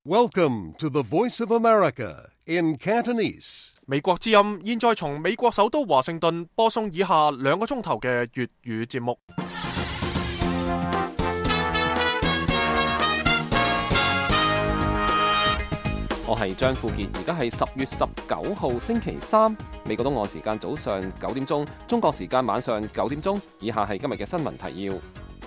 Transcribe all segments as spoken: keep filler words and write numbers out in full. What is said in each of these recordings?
Welcome to the Voice of America in Cantonese. 美國之音現在從美國首都華盛頓播送以下兩個鐘頭嘅粵語節目。 我係張富傑，而家係十月十九號星期三，美國東岸時間早上九點鐘，中國時間晚上九點鐘。以下係今日嘅新聞提要。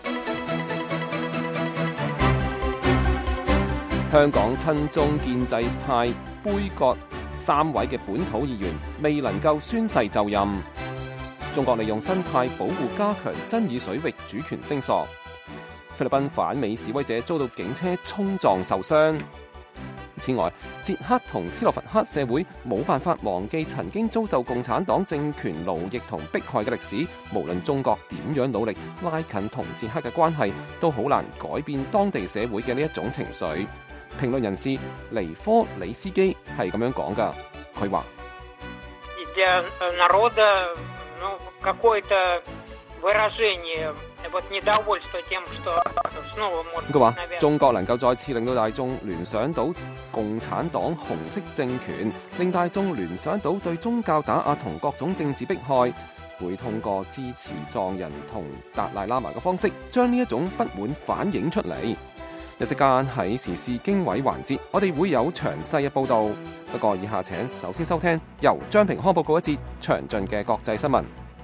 香港親中建制派杯葛三位嘅本土議員未能夠宣誓就任。中國利用新派保護加強爭議水域主權聲索。菲律賓反美示威者遭到警車衝撞受傷。此外，捷克同斯洛伐克社會冇辦法忘記曾經遭受共產黨政權奴役同迫害嘅歷史。無論中國點樣努力拉近同捷克嘅關係，都好難改變當地社會嘅呢一種情緒。評論人士尼科里斯基係咁樣講㗎，佢話：佢話中國能夠再次令到大眾聯想到共產黨紅色政權，令大眾聯想到對宗教打壓同各種政治迫害，會通過支持藏人同達賴喇嘛嘅方式，將呢一種不滿反映出嚟。一息間喺時事經緯環節，我哋會有詳細嘅報導。不過以下請首先收聽由張平康報告一節詳盡嘅國際新聞。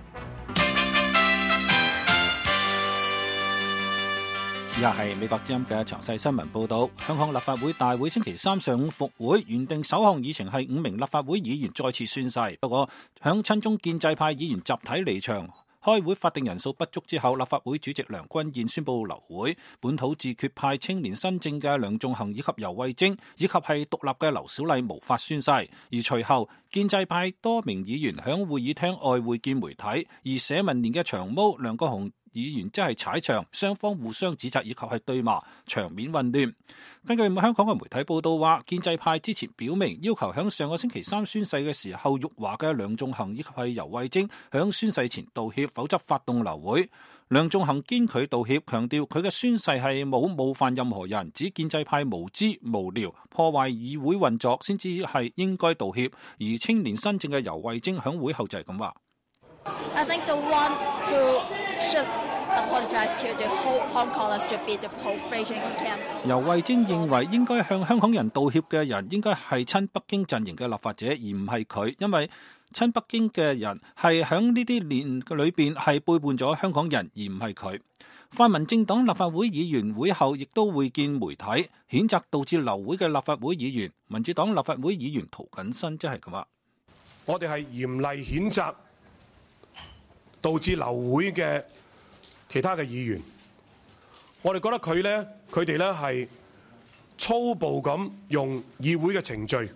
以下係美國之音嘅詳細新聞報導。香港立法會大會星期三上午復會，原定首項議程係五名立法會議員再次宣誓，不過響親中建制派議員集體離場，開會法定人數不足之後，立法會主席梁君彥宣布流會。本土自決派青年新政嘅梁頌恆以及游蕙禎以及係獨立嘅劉小麗無法宣誓，而隨後建制派多名議員響會議廳外會見媒體，而社民連嘅長毛梁國雄議員即係踩場，雙方互相指責以及係對罵，場面混亂。根據香港嘅媒體報道話，建制派之前表明要求響上個星期三宣誓嘅時候辱華嘅梁頌恆以及係游蕙禎響宣誓前道歉，否則發動流會。梁頌恆堅拒道歉，強調佢嘅宣誓係冇冒犯任何人，指建制派無知無聊破壞議會運作先至係應該道歉。而青年新政嘅游蕙禎響會後就係咁話。 I think the one who should apologize to the whole Hong Kongers should be the Beijing camps. 游蕙禎認為應該向香港人道歉嘅人應該係親北京陣營嘅立法者，而唔係佢，因為親北京嘅人係響呢啲年裏邊係背叛咗香港人，而唔係佢。泛民政黨立法會議員會後亦都會見媒體，譴責導致流會嘅立法會議員。民主黨立法會議員涂謹申即係咁話： 我哋係嚴厲譴責導致流會嘅其他嘅議員，我哋覺得佢咧，佢哋咧係粗暴咁用議會嘅程序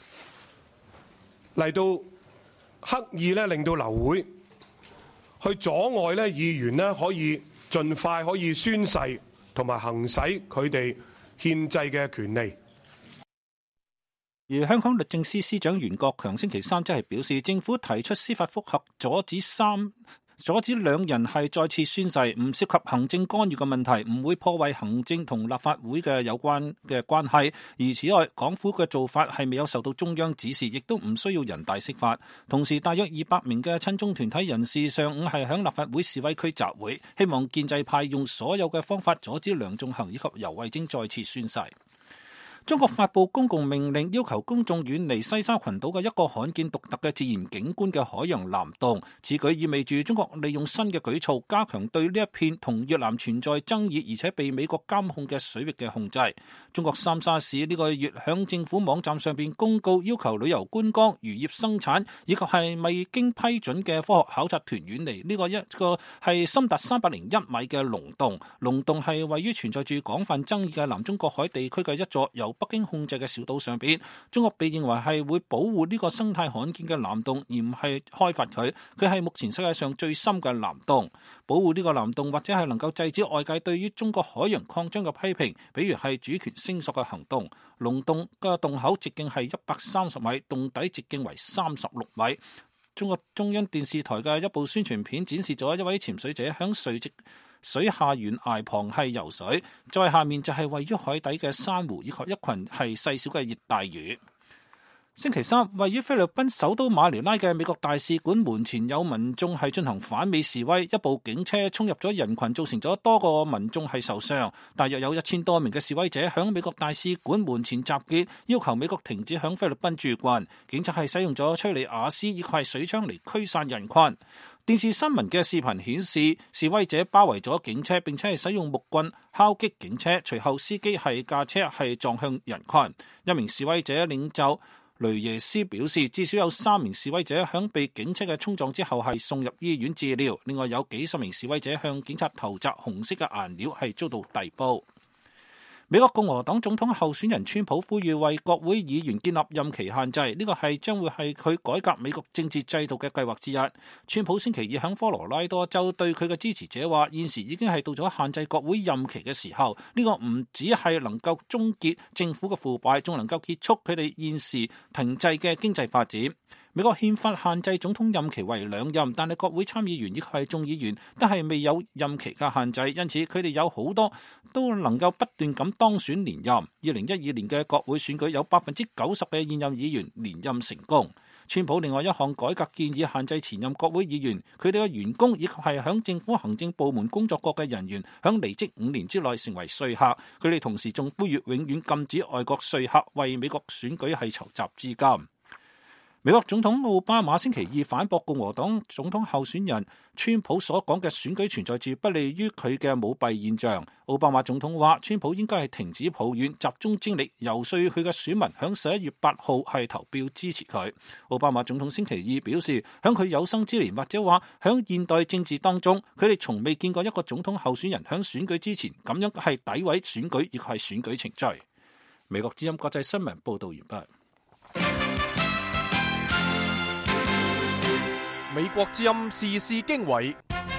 嚟到刻意咧令到流會，去阻礙咧議員咧可以盡快可以宣誓同埋行使佢哋憲制嘅權利。 而香港律政司司長袁國強星期三即係表示，政府提出司法覆核阻止三阻止兩人係再次宣誓，唔涉及行政干預嘅問題，唔會破壞行政同立法會嘅有關嘅關係。而此外，港府嘅做法係未有受到中央指示，亦都唔需要人大釋法。同時，大約二百名嘅親中團體人士上午係響立法會示威區集會，希望建制派用所有嘅方法阻止梁頌恆以及游蕙禎再次宣誓。中國發布公共命令，要求公眾遠離西沙群島嘅一個罕見獨特嘅自然景觀嘅海洋藍洞。此舉意味住中國利用新嘅舉措，加強對呢一片同越南存在爭議而且被美國監控嘅水域嘅控制。中國三沙市呢個月響政府網站上邊公告，要求旅遊觀光、漁業生產以及係未經批准嘅科學考察團遠離呢個一個係深達三百零一米嘅龍洞。龍洞係位於存在住廣泛爭議嘅南中國海地區嘅一座由北京控制嘅小島上邊，中國被認為係會保護呢個生態罕見嘅藍洞，而唔係開發佢。佢係目前世界上最深嘅藍洞。保護呢個藍洞，或者係能夠制止外界對於中國海洋擴張嘅批評，比如係主權聲索嘅行動。龍洞嘅洞口直徑係一百三十米，洞底直徑為三十六米。中國中央電視台嘅一部宣傳片展示咗一位潛水者響垂直水下懸崖旁係游水，再下面就係位於海底嘅珊瑚以及一群係細小嘅熱帶魚。星期三，位於菲律賓首都馬尼拉嘅美國大使館門前有民眾係進行反美示威，一部警車衝入咗人群，造成咗多個民眾係受傷。大約有一千多名嘅示威者響美國大使館門前集結，要求美國停止響菲律賓駐軍。警察係使用咗催淚瓦斯以及水槍嚟驅散人群。電視新聞嘅視頻顯示，示威者包圍咗警車，並且係使用木棍敲擊警車，隨後司機係駕車係撞向人群。一名示威者領袖雷耶斯表示，至少有三名示威者響被警車嘅衝撞之後係送入醫院治療，另外有幾十名示威者向警察投擲紅色嘅顏料係遭到逮捕。美國共和黨總統候選人川普呼籲為國會議員建立任期限制，呢個係將會係佢改革美國政治制度嘅計劃之一。川普星期二響科羅拉多州對佢嘅支持者話，現時已經係到咗限制國會任期嘅時候，呢個唔只係能夠終結政府嘅腐敗，仲能夠結束佢哋現時停滯嘅經濟發展。美國憲法限制總統任期為兩任，但係國會參議員以及係眾議員都係未有任期嘅限制，因此佢哋有好多都能夠不斷咁當選連任。二零一二年嘅國會選舉有百分之九十嘅現任議員連任成功。川普另外一項改革建議限制前任國會議員佢哋嘅員工以及係響政府行政部門工作過嘅人員響離職五年之內成為說客。佢哋同時仲呼籲永遠禁止外國說客為美國選舉係籌集資金。美國總統奧巴馬星期二反駁共和黨總統候選人川普所講嘅選舉存在住不利於佢嘅舞弊現象。奧巴馬總統話，川普應該係停止抱怨，集中精力游說佢嘅選民響十一月八號係投票支持佢。奧巴馬總統星期二表示，響佢有生之年或者話響現代政治當中，佢哋從未見過一個總統候選人響選舉之前咁樣係詆毀選舉，亦係選舉程序。美國之音國際新聞報道完畢。 美國之音時事經緯，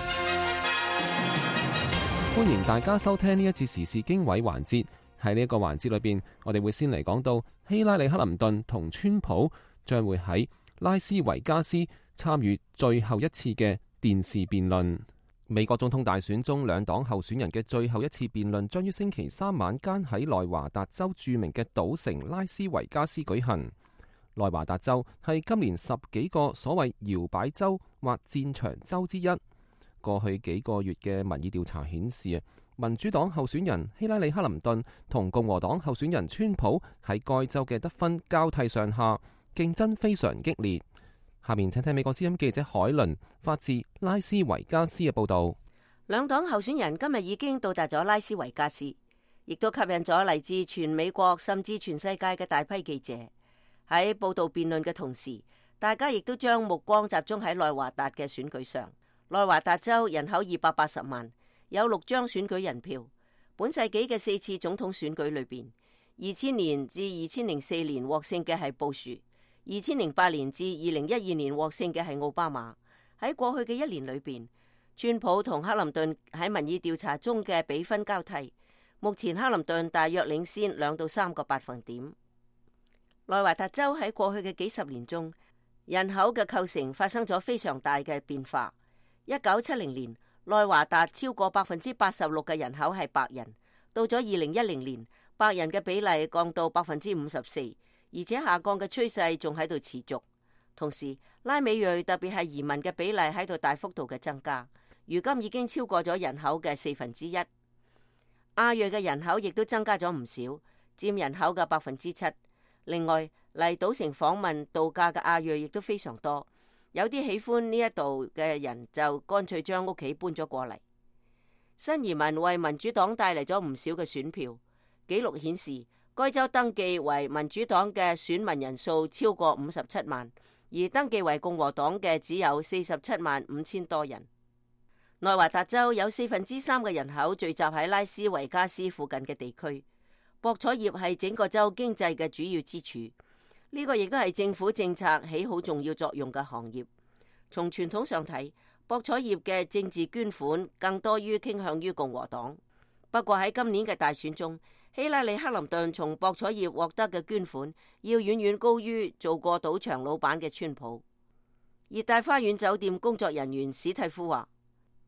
歡迎大家收聽呢一節時事經緯環節。喺呢一個環節裏邊，我哋會先嚟講到希拉里克林頓同川普將會喺拉斯維加斯參與最後一次嘅電視辯論。美國總統大選中兩黨候選人嘅最後一次辯論將於星期三晚間喺內華達州著名嘅賭城拉斯維加斯舉行。內華達州係今年十幾個所謂搖擺州或戰場州之一。過去幾個月嘅民意調查顯示，民主黨候選人希拉里克林頓同共和黨候選人川普喺該州嘅得分交替上下，競爭非常激烈。下面請聽美國之音記者海倫發自拉斯維加斯嘅報道。 兩黨候選人今日已經到達咗拉斯維加斯，亦都吸引咗嚟自全美國甚至全世界嘅大批記者。喺報道辯論嘅同時，大家亦都將目光集中喺內華達嘅選舉上。內華達州人口二百八十萬，有六張選舉人票。本世紀嘅四次總統選舉裏邊，二千年至二千零四年獲勝嘅係布殊，二千零八年至二零一二年獲勝嘅係奧巴馬。喺過去嘅一年裏邊，川普同克林頓喺民意調查中嘅比分交替，目前克林頓大約領先兩到三個百分點。內華達州喺過去嘅幾十年中，人口嘅構成發生咗非常大嘅變化。一九七零年，內華達超過百分之八十六嘅人口係白人，到咗二零一零年，白人嘅比例降到百分之五十四，而且下降嘅趨勢仲喺度持續。同時，拉美裔特別係移民嘅比例喺度大幅度嘅增加，如今已經超過咗人口嘅四分之一。亞裔嘅人口亦都增加咗唔少，佔人口嘅百分之七。另外，嚟賭城訪問度假嘅亞裔亦都非常多，有啲喜歡呢一度嘅人就乾脆將屋企搬咗過嚟。新移民為民主黨帶嚟咗唔少嘅選票。紀錄顯示，該州登記為民主黨嘅選民人數超過五十七萬，而登記為共和黨嘅只有四十七萬五千多人。內華達州有四分之三嘅人口聚集喺拉斯維加斯附近嘅地區。博彩業係整個州經濟嘅主要支柱，呢個亦都係政府政策起好重要作用嘅行業。從傳統上睇，博彩業嘅政治捐款更多於傾向於共和黨。不過喺今年嘅大選中，希拉里克林頓從博彩業獲得嘅捐款要遠遠高於做過賭場老闆嘅川普。熱帶花園酒店工作人員史蒂夫話：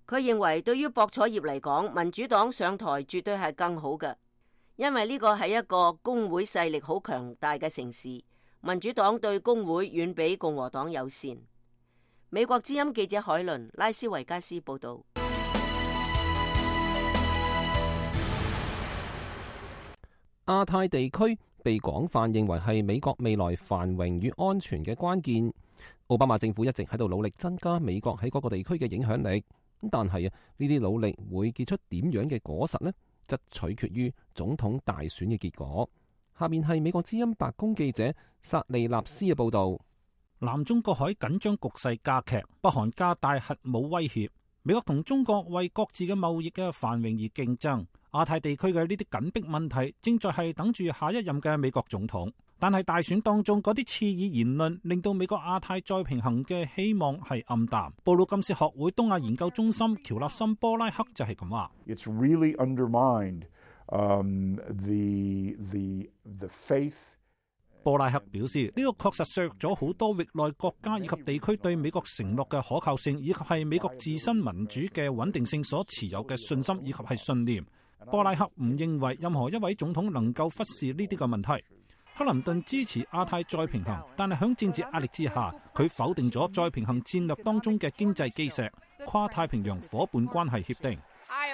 佢認為對於博彩業嚟講，民主黨上台絕對係更好嘅，因為呢個係一個工會勢力好強大嘅城市，民主黨對工會遠比共和黨友善。美國之音記者海倫拉斯維加斯報道。 亞太地區被廣泛認為係美國未來繁榮與安全嘅關鍵。奧巴馬政府一直喺度努力增加美國喺嗰個地區嘅影響力。但係啊，呢啲努力會結出點樣嘅果實呢？則取決於總統大選嘅結果。下面係美國之音白宮記者薩利納斯嘅報道。 南中國海緊張局勢加劇，北韓加大核武威脅，美國同中國為各自嘅貿易嘅繁榮而競爭。亞太地區嘅呢啲緊迫問題正在係等住下一任嘅美國總統。但係大選當中嗰啲刺耳言論令到美國亞太再平衡嘅希望係暗淡。布魯金斯學會東亞研究中心喬納森波拉克就係咁話。 It's really undermined, um, the, the, the faith. 波拉克表示，呢、這個確實削弱咗好多域內國家以及地區對美國承諾嘅可靠性，以及係美國自身民主嘅穩定性所持有嘅信心以及係信念。波拉克唔認為任何一位總統能夠忽視呢啲嘅問題。克林頓支持亞太再平衡，但係響政治壓力之下，佢否定咗再平衡戰略當中嘅經濟基石——跨太平洋夥伴關係協定。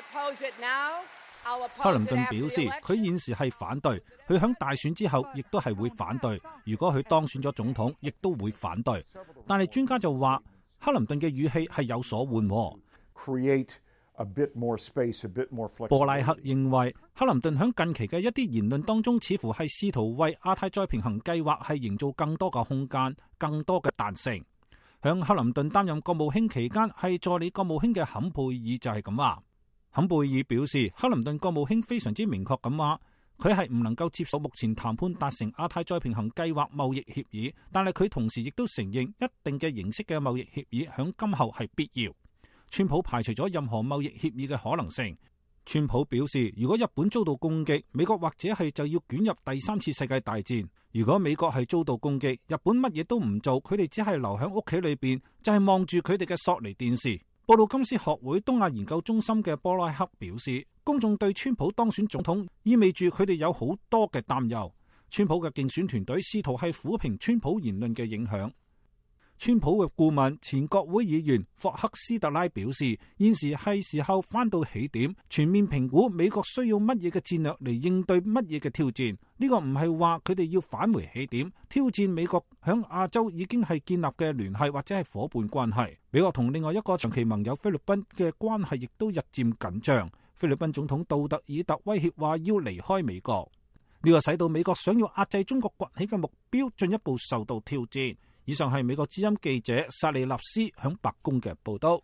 克林頓表示，佢現時係反對，佢響大選之後亦都係會反對。如果佢當選咗總統，亦都會反對。但係專家就話，克林頓嘅語氣係有所緩和。 A bit more space, a bit more flexibility. 波拉克認為，克林頓響近期嘅一啲言論當中，似乎係試圖為亞太再平衡計劃係營造更多嘅空間、更多嘅彈性。響克林頓擔任國務卿期間，係助理國務卿嘅坎貝爾就係咁話。坎貝爾表示，克林頓國務卿非常之明確咁話，佢係唔能夠接受目前談判達成亞太再平衡計劃貿易協議，但係佢同時亦都承認一定嘅形式嘅貿易協議響今後係必要。川普排除咗任何貿易協議嘅可能性。川普表示，如果日本遭到攻擊，美國或者係就要捲入第三次世界大戰。如果美國係遭到攻擊，日本乜嘢都唔做，佢哋只係留喺屋企裏邊，就係望住佢哋嘅索尼電視。布魯金斯學會東亞研究中心嘅波拉克表示，公眾對川普當選總統意味住佢哋有好多嘅擔憂。川普嘅競選團隊試圖係撫平川普言論嘅影響。川普嘅顧問前國會議員霍克斯特拉表示，現時係時候返到起點，全面評估美國需要乜嘢嘅戰略嚟應對乜嘢嘅挑戰。呢、這個唔係話佢哋要返回起點，挑戰美國響亞洲已經係建立嘅聯繫或者係夥伴關係。美國同另外一個長期盟友菲律賓嘅關係亦都日漸緊張。菲律賓總統杜特爾特威脅話要離開美國，呢、這個使到美國想要壓制中國崛起嘅目標進一步受到挑戰。以上係美國之音記者薩利納斯響白宮嘅報道。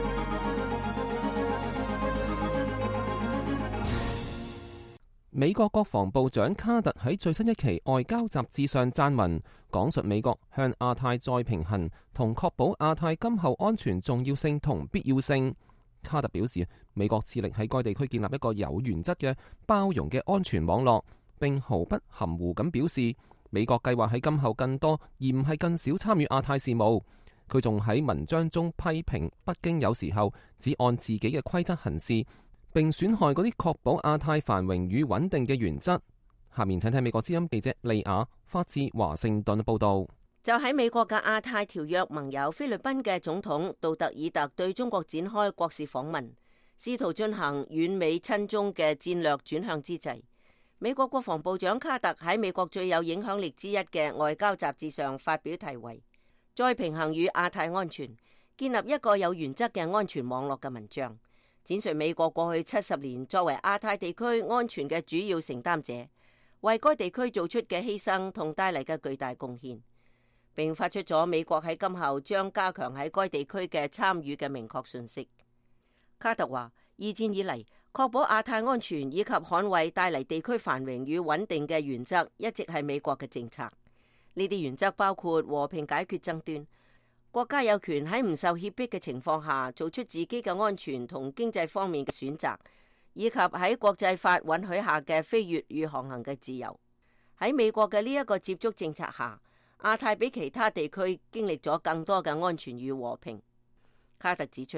美國國防部長卡特喺最新一期外交雜誌上撰文，講述美國向亞太再平衡同確保亞太今後安全重要性同必要性。卡特表示，美國致力喺該地區建立一個有原則嘅包容嘅安全網絡，並毫不含糊咁表示，美國計劃喺今後更多而唔係更少參與亞太事務。佢仲喺文章中批評北京有時候只按自己嘅規則行事，並損害嗰啲確保亞太繁榮與穩定嘅原則。下面請睇美國之音記者利亞發自華盛頓報道。 就喺美國嘅亞太條約盟友菲律賓嘅總統杜特爾特對中國展開國事訪問，試圖進行遠美親中嘅戰略轉向之際，美國國防部長卡特喺美國最有影響力之一嘅外交雜誌上發表題為《再平衡與亞太安全，建立一個有原則嘅安全網絡》嘅文章，展述美國過去七十年作為亞太地區安全嘅主要承擔者，為該地區做出嘅犧牲同帶嚟嘅巨大貢獻，並發出咗美國喺今後將加強喺該地區嘅參與嘅明確信息。卡特話，二戰以嚟，確保亞太安全以及捍衛帶嚟地區繁榮與穩定嘅原則，一直係美國嘅政策。呢啲原則包括和平解決爭端，國家有權喺唔受脅迫嘅情況下做出自己嘅安全同經濟方面嘅選擇，以及喺國際法允許下嘅飛越與航行嘅自由。喺美國嘅呢一個接觸政策下，亞太比其他地區經歷咗更多嘅安全與和平。卡特指出，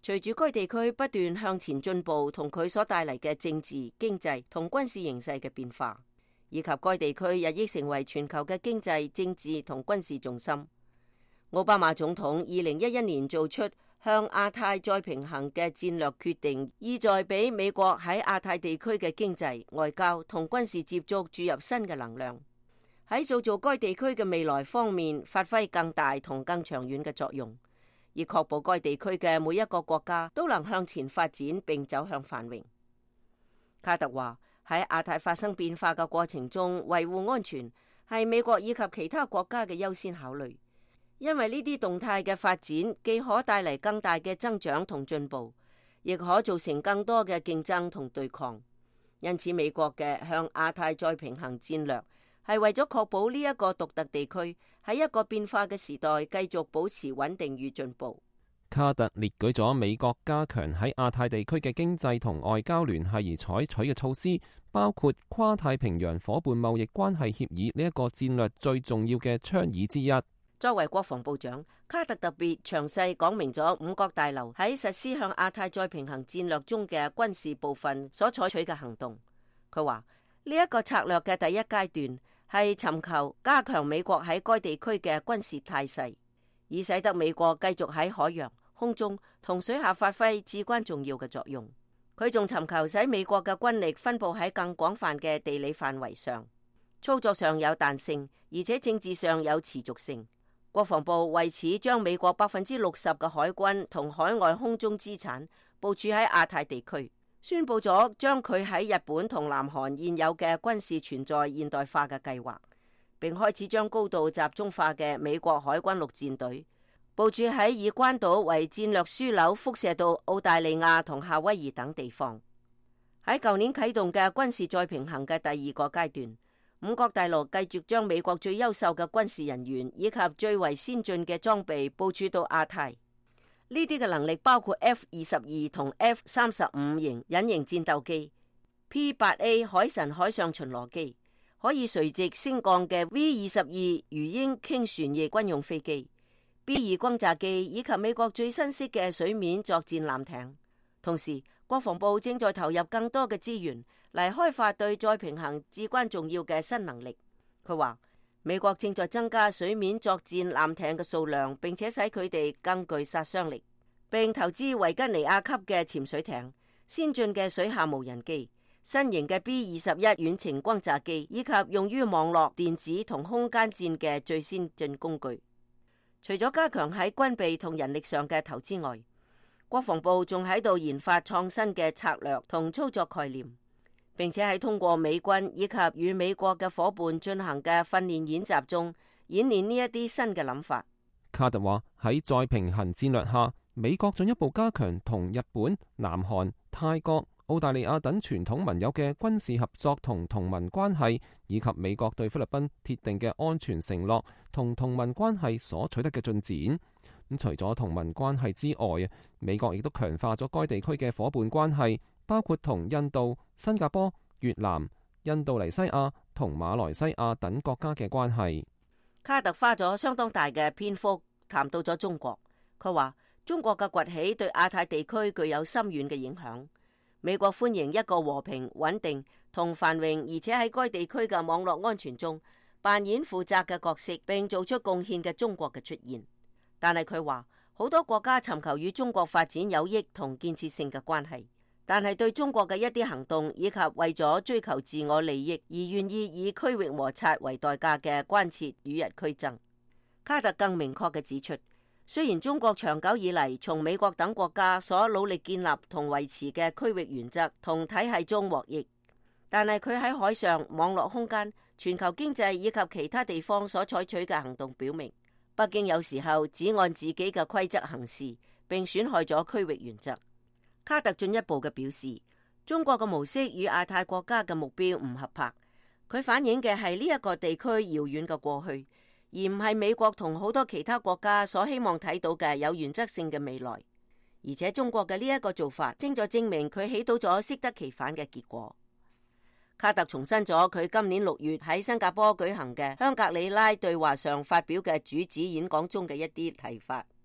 隨住該地區不斷向前進步，同佢所帶嚟嘅政治、經濟同軍事形勢嘅變化，以及該地區日益成為全球嘅經濟、政治同軍事重心，奧巴馬總統二零一一年做出向亞太再平衡嘅戰略決定，意在俾美國喺亞太地區嘅經濟、外交同軍事接觸注入新嘅能量，喺塑造該地區嘅未來方面發揮更大同更長遠嘅作用，以確保該地區嘅每一個國家都能向前發展並走向繁榮。卡特話，喺亞太發生變化嘅過程中，維護安全係美國以及其他國家嘅優先考慮。因為呢啲動態嘅發展既可帶嚟更大嘅增長同進步，亦可造成更多嘅競爭同對抗。因此，美國嘅向亞太再平衡戰略係為咗確保呢一個獨特地區喺一個變化嘅時代繼續保持穩定與進步。 卡特列舉咗美國加強喺亞太地區嘅經濟同外交聯繫而採取嘅措施，包括跨太平洋夥伴貿易關係協議呢一個戰略最重要嘅倡議之一。 作為國防部長，卡特特別詳細講明咗五角大樓喺實施向亞太再平衡戰略中嘅軍事部分所採取嘅行動。佢話呢一個策略嘅第一階段係尋求加強美國喺該地區嘅軍事態勢，以使得美國繼續喺海洋、空中同水下發揮至關重要嘅作用。佢仲尋求使美國嘅軍力分佈喺更廣泛嘅地理範圍上，操作上有彈性，而且政治上有持續性。國防部為此將美國百分之六十嘅海軍同海外空中資產部署喺亞太地區，宣布咗將佢喺日本同南韓現有嘅軍事存在現代化嘅計劃，並開始將高度集中化嘅美國海軍陸戰隊部署喺以關島為戰略樞紐，輻射到澳大利亞同夏威夷等地方。喺舊年啟動嘅軍事再平衡嘅第二個階段，五角大樓繼續將美國最優秀嘅軍事人員以及最為先進嘅裝備部署到亞太。呢啲嘅能力包括 F 二十二同 F 三十五型隱形戰鬥機、P 八 A 海神海上巡邏機、可以垂直升降嘅 V 二十二魚鷹傾旋翼軍用飛機、B 二轟炸機以及美國最新式嘅水面作戰艦艇。同時，國防部正在投入更多嘅資源嚟開發對再平衡至關重要嘅新能力。佢話美國正在增加水面作戰艦艇嘅數量，並且使佢哋更具殺傷力，並投資維吉尼亞級嘅潛水艇、先進嘅水下無人機、新型嘅 B 二十一遠程轟炸機，以及用於網絡、電子同空間戰嘅最先進工具。除咗加強喺軍備同人力上嘅投資外，國防部仲喺度研發創新嘅策略同操作概念，並且喺通過美軍以及與美國嘅夥伴進行嘅訓練演習中演練呢一啲新嘅諗法。 卡特話喺再平衡戰略下，美國進一步加強同日本、南韓、泰國、澳大利亞等傳統盟友嘅軍事合作同同盟關係，以及美國對菲律賓鐵定嘅安全承諾同同盟關係所取得嘅進展。咁除咗同盟關係之外，美國亦都強化咗該地區嘅伙伴關係，包括同印度、新加坡、越南、印度尼西亞同馬來西亞等國家嘅關係。 卡特花咗相當大嘅篇幅談到咗中國，佢話中國嘅崛起對亞太地區具有深遠嘅影響。美國歡迎一個和平、穩定同繁榮，而且喺該地區嘅網絡安全中扮演負責嘅角色，並做出貢獻嘅中國嘅出現。但係佢話好多國家尋求與中國發展有益同建設性嘅關係，但係對中國嘅一啲行動以及為咗追求自我利益而願意以區域摩擦為代價嘅關切與日俱增。卡特更明確嘅指出，雖然中國長久以嚟從美國等國家所努力建立同維持嘅區域原則同體系中獲益，但係佢喺海上、網絡空間、全球經濟以及其他地方所採取嘅行動表明，北京有時候只按自己嘅規則行事，並損害咗區域原則。卡特進一步嘅表示，中國嘅模式與亞太國家嘅目標唔合拍，佢反映嘅係呢一個地區遙遠嘅過去，而唔係美國同好多其他國家所希望睇到嘅有原則性嘅未來。而且中國嘅呢一個做法正在證明佢起到咗適得其反嘅結果。卡特重申咗佢今年六月喺新加坡舉行嘅香格里拉對話上發表嘅主旨演講中嘅一啲提法，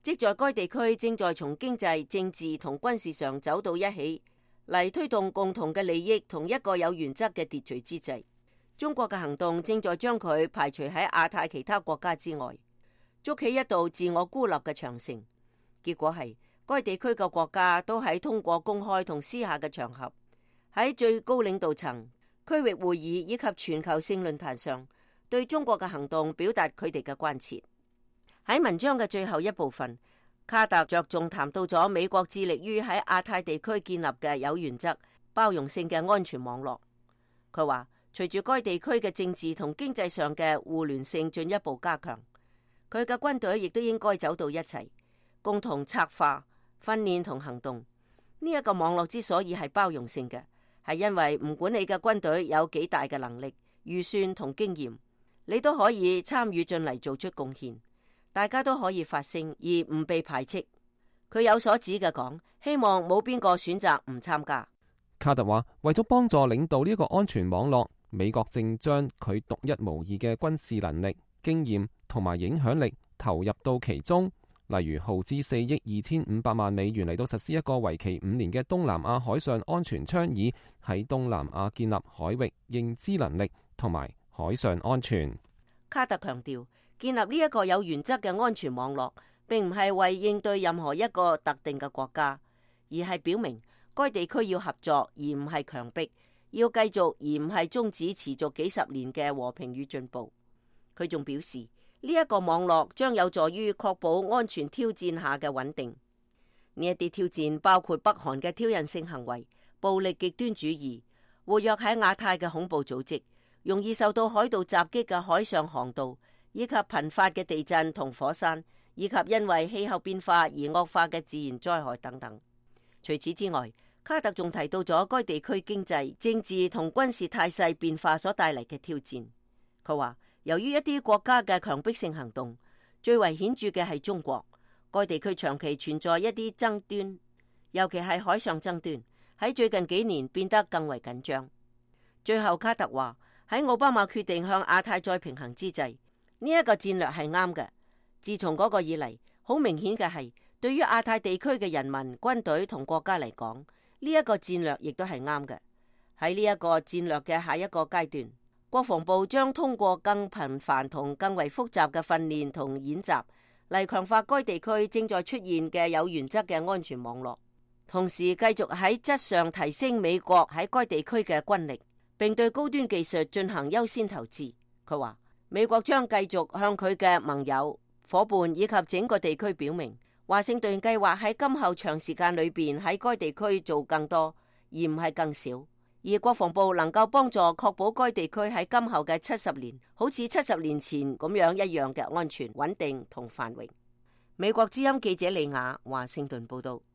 即在該地區正在從經濟、政治同軍事上走到一起，嚟推動共同嘅利益同一個有原則嘅秩序之際，中國嘅行動正在將佢排除喺亞太其他國家之外，築起一道自我孤立嘅長城。結果係該地區嘅國家都喺通過公開同私下嘅場合，喺最高領導層、區域會議以及全球性論壇上，對中國嘅行動表達佢哋嘅關切。喺文章嘅最後一部分，卡特着重談到咗美國致力於喺亞太地區建立嘅有原則、包容性嘅安全網絡。佢話，隨住該地區嘅政治同經濟上嘅互聯性進一步加強，佢嘅軍隊亦都應該走到一齊，共同策劃、訓練同行動。呢、這、一個網絡之所以係包容性嘅，係因為唔管你嘅軍隊有幾大嘅能力、預算同經驗，你都可以參與進嚟做出貢獻。大家都可以發聲而唔被排斥。佢有所指嘅講，希望冇邊個選擇唔參加。 卡特話，為咗幫助領導呢個安全網絡，美國正將佢獨一無二嘅軍事能力、經驗同埋影響力投入到其中，例如耗資四億二千五百萬美元嚟到實施一個為期五年嘅東南亞海上安全倡議，喺東南亞建立海域認知能力同埋海上安全。 卡特強調，建立呢一個有原則嘅安全網絡，並唔係為應對任何一個特定嘅國家，而係表明該地區要合作，而唔係強迫，要繼續而唔係終止持續幾十年嘅和平與進步。佢仲表示，呢一個網絡將有助於確保安全挑戰下嘅穩定。呢一啲挑戰包括北韓嘅挑釁性行為、暴力極端主義、活躍喺亞太嘅恐怖組織、容易受到海盜襲擊嘅海上航道，以及頻發嘅地震同火山，以及因為氣候變化而惡化嘅自然災害等等。除此之外，卡特仲提到咗該地區經濟、政治同軍事態勢變化所帶嚟嘅挑戰。佢話，由於一啲國家嘅強迫性行動，最為顯著嘅係中國。該地區長期存在一啲爭端，尤其係海上爭端，喺最近幾年變得更為緊張。最後，卡特話，喺奧巴馬決定向亞太再平衡之際，呢一個戰略係啱嘅。自從嗰個以嚟，好明顯嘅係，對於亞太地區嘅人民、軍隊同國家嚟講，呢一個戰略亦都係啱嘅。喺呢一個戰略嘅下一個階段，國防部將通過更頻繁同更為複雜嘅訓練同演習，嚟強化該地區正在出現嘅有原則嘅安全網絡，同時繼續喺質上提升美國喺該地區嘅軍力，並對高端技術進行優先投資。佢話，美國將繼續向佢嘅盟友、伙伴以及整個地區表明，華盛頓計劃喺今後長時間裏邊喺該地區做更多，而唔係更少。而國防部能夠幫助確保該地區喺今後嘅七十年，好似七十年前咁樣一樣嘅安全、穩定同繁榮。美國之音記者李雅，華盛頓報道。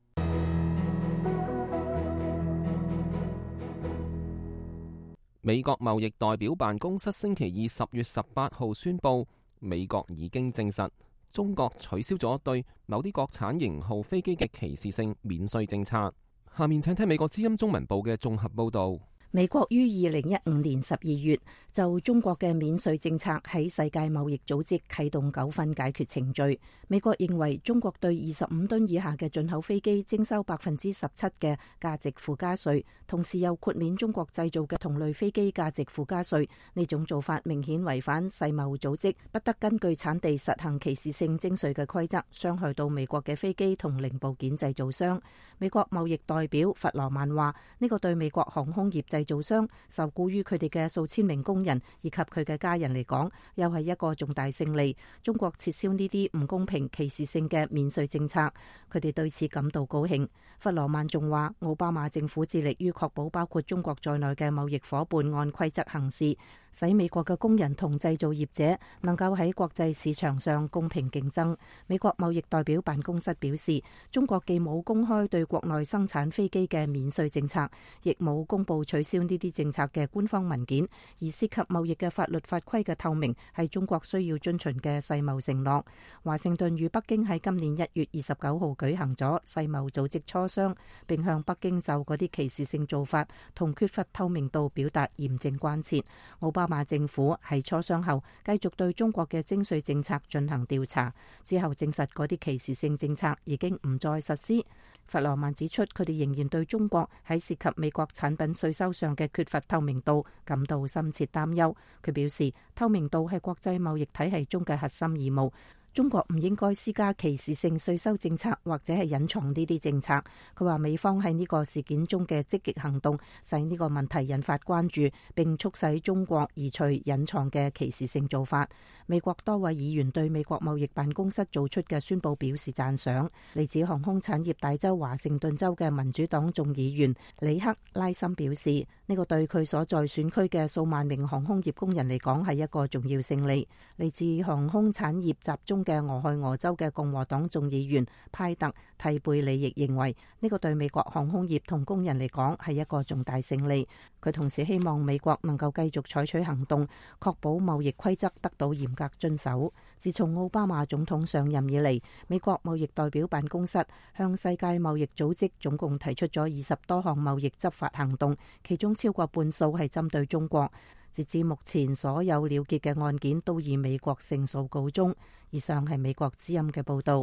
美國貿易代表辦公室星期二十月十八號宣布，美國已經證實中國取消咗對某啲國產型號飛機嘅歧視性免稅政策。下面請聽美國之音中文部嘅綜合報道。 美國於二零一五年十二月就中國嘅免稅政策喺世界貿易組織啟動糾紛解決程序。美國認為中國對二十五噸以下嘅進口飛機徵收百分之十七嘅價值附加稅，同時又豁免中國製造嘅同類飛機價值附加稅。呢種做法明顯違反世貿組織不得根據產地實行歧視性徵稅嘅規則，傷害到美國嘅飛機同零部件製造商。美國貿易代表弗羅曼話：呢個對美國航空業製造商、受僱於佢哋嘅數千名工人以及佢嘅家人嚟講，又係一個重大勝利。中國撤銷呢啲唔公平、歧視性嘅免稅政策，佢哋對此感到高興。弗羅曼仲話，奧巴馬政府致力於確保包括中國在內嘅貿易伙伴按規則行事，使美國嘅工人同製造業者能夠喺國際市場上公平競爭。美國貿易代表辦公室表示，中國既冇公開對國內生產飛機嘅免稅政策，亦冇公布取消呢啲政策嘅官方文件，而涉及貿易嘅法律法規嘅透明係中國需要遵循嘅世貿承諾。華盛頓與北京喺今年一月二十九號舉行咗世貿組織磋商，並向北京就嗰啲歧視性做法同缺乏透明度表達嚴正關切。奧巴馬政府喺磋商後繼續對中國嘅徵稅政策進行調查，之後證實嗰啲歧視性政策已經唔再實施。弗羅曼指出，佢哋仍然對中國喺涉及美國產品稅收上嘅缺乏透明度感到深切擔憂。佢表示，透明度係國際貿易體系中嘅核心義務。中國唔應該施加歧視性稅收政策，或者係隱藏呢啲政策。佢話美方喺呢個事件中嘅積極行動，使呢個問題引發關注，並促使中國移除隱藏嘅歧視性做法。美國多位議員對美國貿易辦公室做出嘅宣佈表示讚賞。嚟自航空產業大州華盛頓州嘅民主黨眾議員里克拉森表示，呢、這個對佢所在選區嘅數萬名航空業工人嚟講係一個重要勝利。嚟自航空產業集中嘅俄亥俄州嘅共和黨眾議員派特蒂貝里亦認為，呢個對美國航空業同工人嚟講係一個重大勝利。佢同時希望美國能夠繼續採取行動，確保貿易規則得到嚴格遵守。自從奧巴馬總統上任以嚟，美國貿易代表辦公室向世界貿易組織總共提出咗二十多項貿易執法行動，其中超過半數係針對中國。截至目前，所有了結嘅案件都以美國勝訴告終。以上係美國之音嘅報導。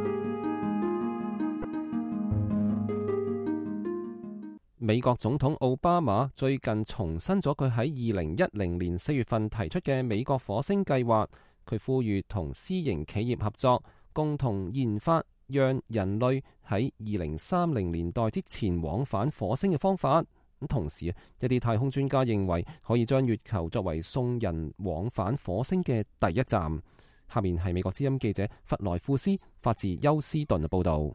美國總統奧巴馬最近重申咗佢喺二零一零年四月份提出嘅美國火星計劃，佢呼籲同私營企業合作，共同研發讓人類喺二零三零年代之前往返火星嘅方法。咁同時，一啲太空專家認為可以將月球作為送人往返火星嘅第一站。下面係美國之音記者弗萊庫斯發自休斯頓嘅報導。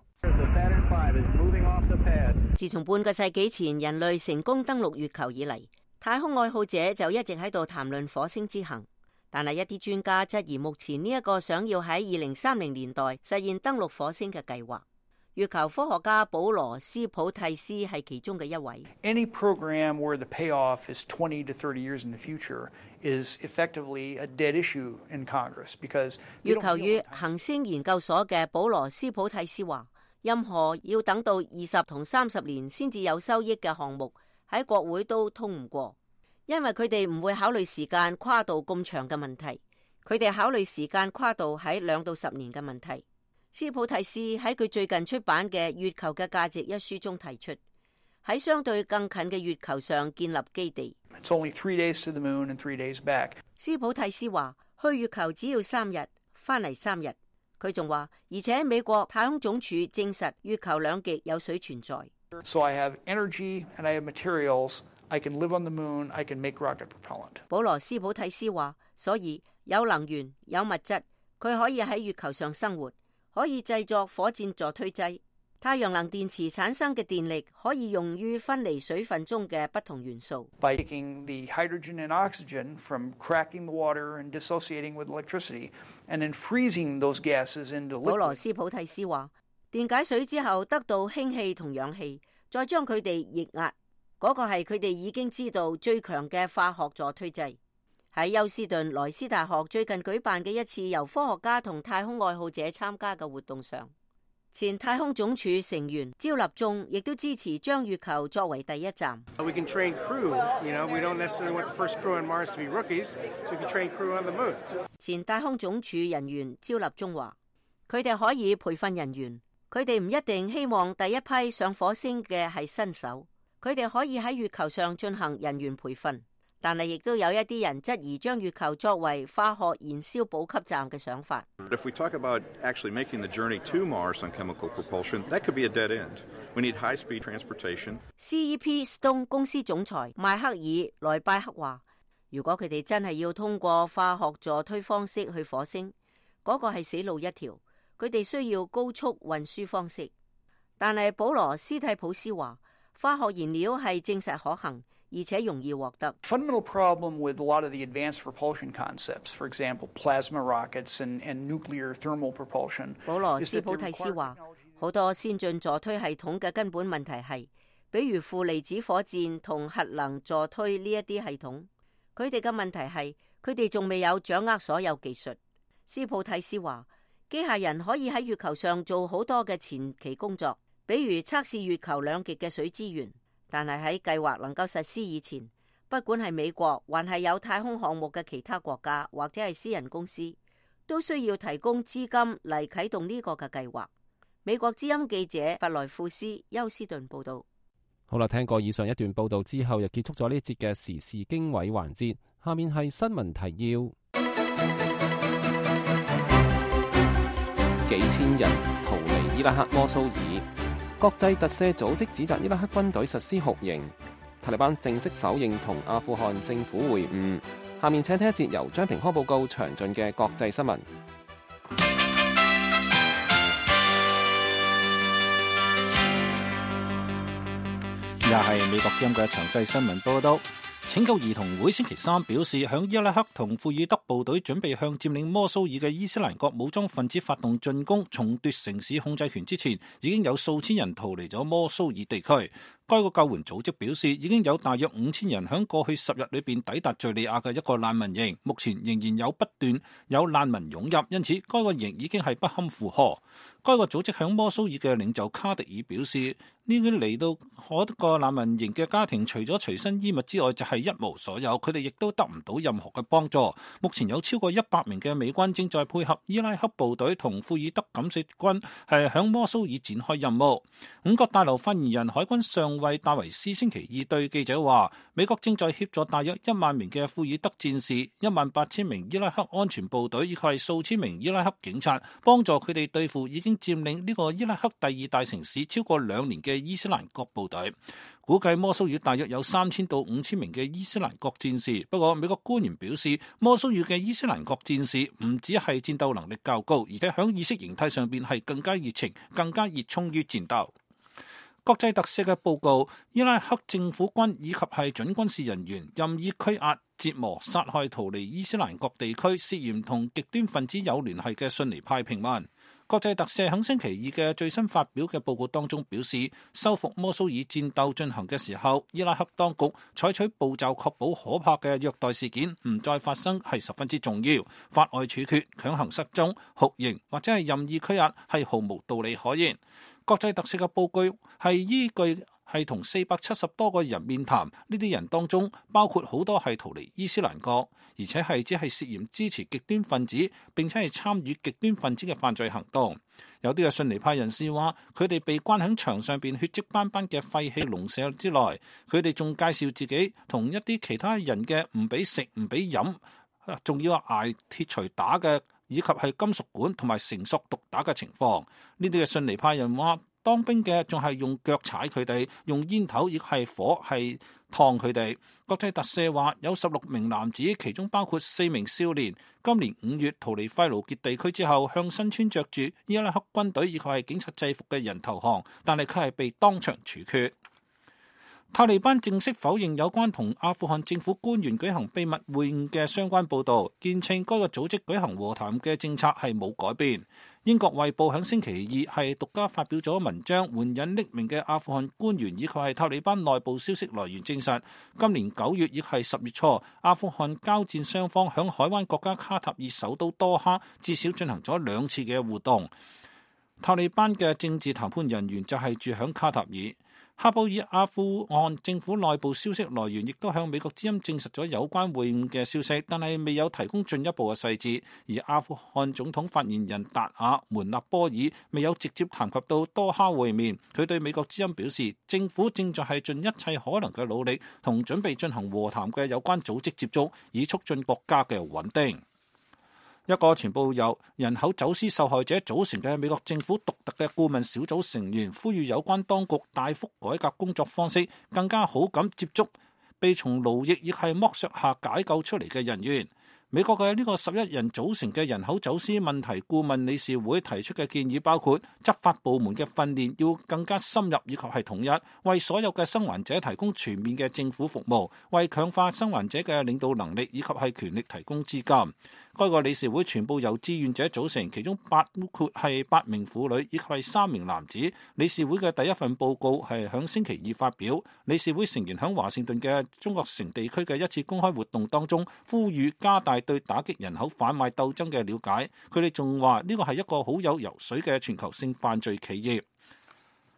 自從半個世紀前人類成功登陸月球以嚟，太空愛好者就一直喺度談論火星之行。但係一啲專家質疑目前呢一個想要喺二零三零年代實現登陸火星嘅計劃。月球科學家保羅斯普蒂斯係其中嘅一位。 Any program where the payoff is twenty to thirty years in the future is effectively a dead issue in Congress because 月球與行星研究所嘅保羅斯普蒂斯話，任何要等到二十同三十年先至有收益嘅項目喺國會都通唔過，因為佢哋唔會考慮時間跨度咁長嘅問題，佢哋考慮時間跨度喺兩到十年嘅問題。斯普蒂斯喺佢最近出版嘅《月球嘅價值》一書中提出，喺相對更近嘅月球上建立基地。 It's only three days to the moon and three days back. 斯普蒂斯話，去月球只要三日，翻嚟三日。佢仲話，而且美國太空總署證實月球兩極有水存在。 So I have energy and I have materials. I can live on the moon. I can make rocket propellant. 保羅斯普蒂斯話，所以有能源、有物質，佢可以喺月球上生活。可以製作火箭助推劑，太陽能電池產生嘅電力可以用於分離水分中嘅不同元素。 By taking the hydrogen and oxygen from cracking the water and dissociating with electricity, and then freezing those gases into liquid. 保羅斯普蒂斯話，電解水之後得到氫氣同氧氣，再將佢哋液壓，嗰個係佢哋已經知道最強嘅化學助推劑。喺休斯頓萊斯大學最近舉辦嘅一次由科學家同太空愛好者參加嘅活動上，前太空總署成員焦立中亦都支持將月球作為第一站。 We can train crew, you know, we don't necessarily want the first crew on Mars to be rookies, so we can train crew on the moon. 前太空總署人員焦立中話，佢哋可以培訓人員，佢哋唔一定希望第一批上火星嘅係新手，佢哋可以喺月球上進行人員培訓。但係亦都有一啲人質疑將月球作為化學燃燒補給站嘅想法。 If we talk about actually making the journey to Mars on chemical propulsion, that could be a dead end. We need high-speed transportation. C E P Stone 公司總裁邁克爾萊拜克話，如果佢哋真係要通過化學助推方式去火星，嗰個係死路一條。佢哋需要高速運輸方式。但係保羅斯蒂普斯話，化學燃料係證實可行，而且容易獲得。 Fundamental problem with a lot of the advanced propulsion concepts, for example, plasma rockets and, and nuclear thermal propulsion. 保羅斯普蒂斯話，好多先進助推系統嘅根本問題係，比如負離子火箭同核能助推呢一啲系統，佢哋嘅問題係，佢哋仲未有掌握所有技術。斯普蒂斯話，機械人可以喺月球上做好多嘅前期工作，比如測試月球兩極嘅水資源。但係喺計劃能夠實施以前， 不管係美國還係有太空項目嘅其他國家或者係私人公司，都需要提供資金嚟啟動呢個嘅計劃。美國之音記者弗萊庫斯休斯頓報道。 好啦，聽過以上一段報道之後，又結束咗呢節嘅時事經緯環節。下面係新聞提要。幾千人逃離伊拉克摩蘇爾，國際特赦組織指責伊拉克軍隊實施酷刑。塔利班正式否認同阿富汗政府會晤。下面請聽一節由張平康報告詳盡嘅國際新聞。 又係美國之音嘅詳細新聞報道。拯救兒童會星期三表示，響伊拉克同庫爾德部隊準備向佔領摩蘇爾嘅伊斯蘭國武裝分子發動進攻，重奪城市控制權之前，已經有數千人逃離咗摩蘇爾地區。該個救援組織表示，已經有大約五千人響過去十日裏邊抵達敘利亞嘅一個難民營，目前仍然有不斷有難民湧入，因此該個營已經係不堪負荷。該個組織響摩蘇爾嘅領袖卡迪爾表示，呢啲嚟到嗰個難民營嘅家庭，除咗隨身衣物之外，就係一無所有，佢哋亦都得唔到任何嘅幫助。目前有超過一百名嘅美軍正在配合伊拉克部隊同庫爾德敢死軍係響摩蘇爾展開任務。五角大樓發言人海軍上尉戴維斯星期二對記者話，美國正在協助大約一萬名嘅庫爾德戰士、一萬八千名伊拉克安全部隊以及係數千名伊拉克警察，幫助佢哋對付已經佔領呢個伊拉克第二大城市超過兩年嘅伊斯蘭國部隊。估計摩蘇爾大約有三千到五千名嘅伊斯蘭國戰士。不過美國官員表示，摩蘇爾嘅伊斯蘭國戰士唔止係戰鬥能力較高，而且喺意識形態上邊係更加熱情、更加熱衷於戰鬥。國際特赦嘅報告，伊拉克政府軍以及係準軍事人員任意拘押、折磨、殺害逃離伊斯蘭國地區涉嫌同極端分子有聯繫嘅遜尼派平民。國際特赦喺星期二嘅最新發表嘅報告當中表示，收復摩蘇爾戰鬥進行嘅時候，伊拉克當局採取步驟確保可怕嘅虐待事件唔再發生係十分之重要。法外處決、強行失蹤、酷刑或者係任意拘押係毫無道理可言。國際特赦嘅報告係依據係同四百七十多個人面談，呢啲人當中包括好多係逃離伊斯蘭國，而且係只係涉嫌支持極端分子，並且係參與極端分子嘅犯罪行動。有啲嘅遜尼派人士話，佢哋被關喺牆上邊血跡斑斑嘅廢棄農舍之內，佢哋仲介紹自己同一啲其他人嘅唔俾食唔俾飲，仲要挨鐵錘打嘅，以及係金屬管同埋繩索毒打嘅情況。呢啲嘅遜尼派人話，當兵嘅仲係用腳踩佢哋，用煙頭亦係火係燙佢哋。國際特赦話有十六名男子，其中包括四名少年，今年五月逃離費盧傑地區之後，向身穿着住伊拉克軍隊以及係警察制服嘅人投降，但係佢係被當場處決。塔利班正式否認有關同阿富汗政府官員舉行秘密會晤嘅相關報導，堅稱該個組織舉行和談嘅政策係冇改變。英國衛報喺星期二係獨家發表咗文章，援引匿名嘅阿富汗官員以及係塔利班內部消息來源證實，今年九月亦係十月初，阿富汗交戰雙方響海灣國家卡塔爾首都多哈至少進行咗兩次嘅互動。塔利班嘅政治談判人員就係住響卡塔爾。喀布爾阿富汗政府內部消息來源亦都向美國之音證實咗有關會晤嘅消息，但係未有提供進一步嘅細節。而阿富汗總統發言人達亞門納波爾未有直接談及到多哈會面。佢對美國之音表示，政府正在係盡一切可能嘅努力，同準備進行和談嘅有關組織接觸，以促進國家嘅穩定。一個全部由人口走私受害者組成嘅美國政府獨特嘅顧問小組成員呼籲有關當局大幅改革工作方式，更加好咁接觸被從奴役亦係剝削下解救出嚟嘅人員。美國嘅呢個十一人組成嘅人口走私問題顧問理事會提出嘅建議包括執法部門嘅訓練要更加深入以及係統一，為所有嘅生還者提供全面嘅政府服務，為強化生還者嘅領導能力以及係權力提供資金。該個理事會全部由志願者組成，其中包括係八名婦女以及係三名男子。理事會嘅第一份報告係響星期二發表。理事會成員響華盛頓嘅中國城地區嘅一次公開活動當中，呼籲加大對打擊人口販賣鬥爭嘅了解。佢哋仲話呢個係一個好有油水嘅全球性犯罪企業。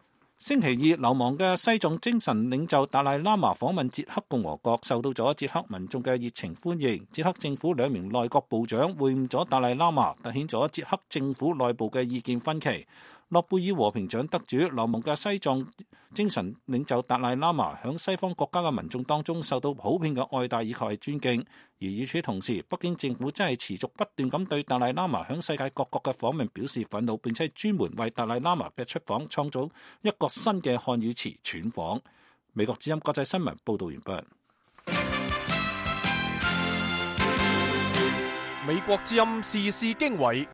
星期二，流亡嘅西藏精神領袖達賴喇嘛訪問捷克共和國，受到咗捷克民眾嘅熱情歡迎。捷克政府兩名內閣部長會晤咗達賴喇嘛，凸顯咗捷克政府內部嘅意見分歧。諾貝爾和平獎得主、流亡嘅西藏精神領袖達賴喇嘛響西方國家嘅民眾當中受到普遍嘅愛戴以及係尊敬。而與此同時，北京政府真係持續不斷咁對達賴喇嘛響世界各國嘅訪問表示憤怒，並且專門為達賴喇嘛嘅出訪創造一個新嘅漢語詞竄訪。美國之音國際新聞報道完畢。 美國之音時事經緯，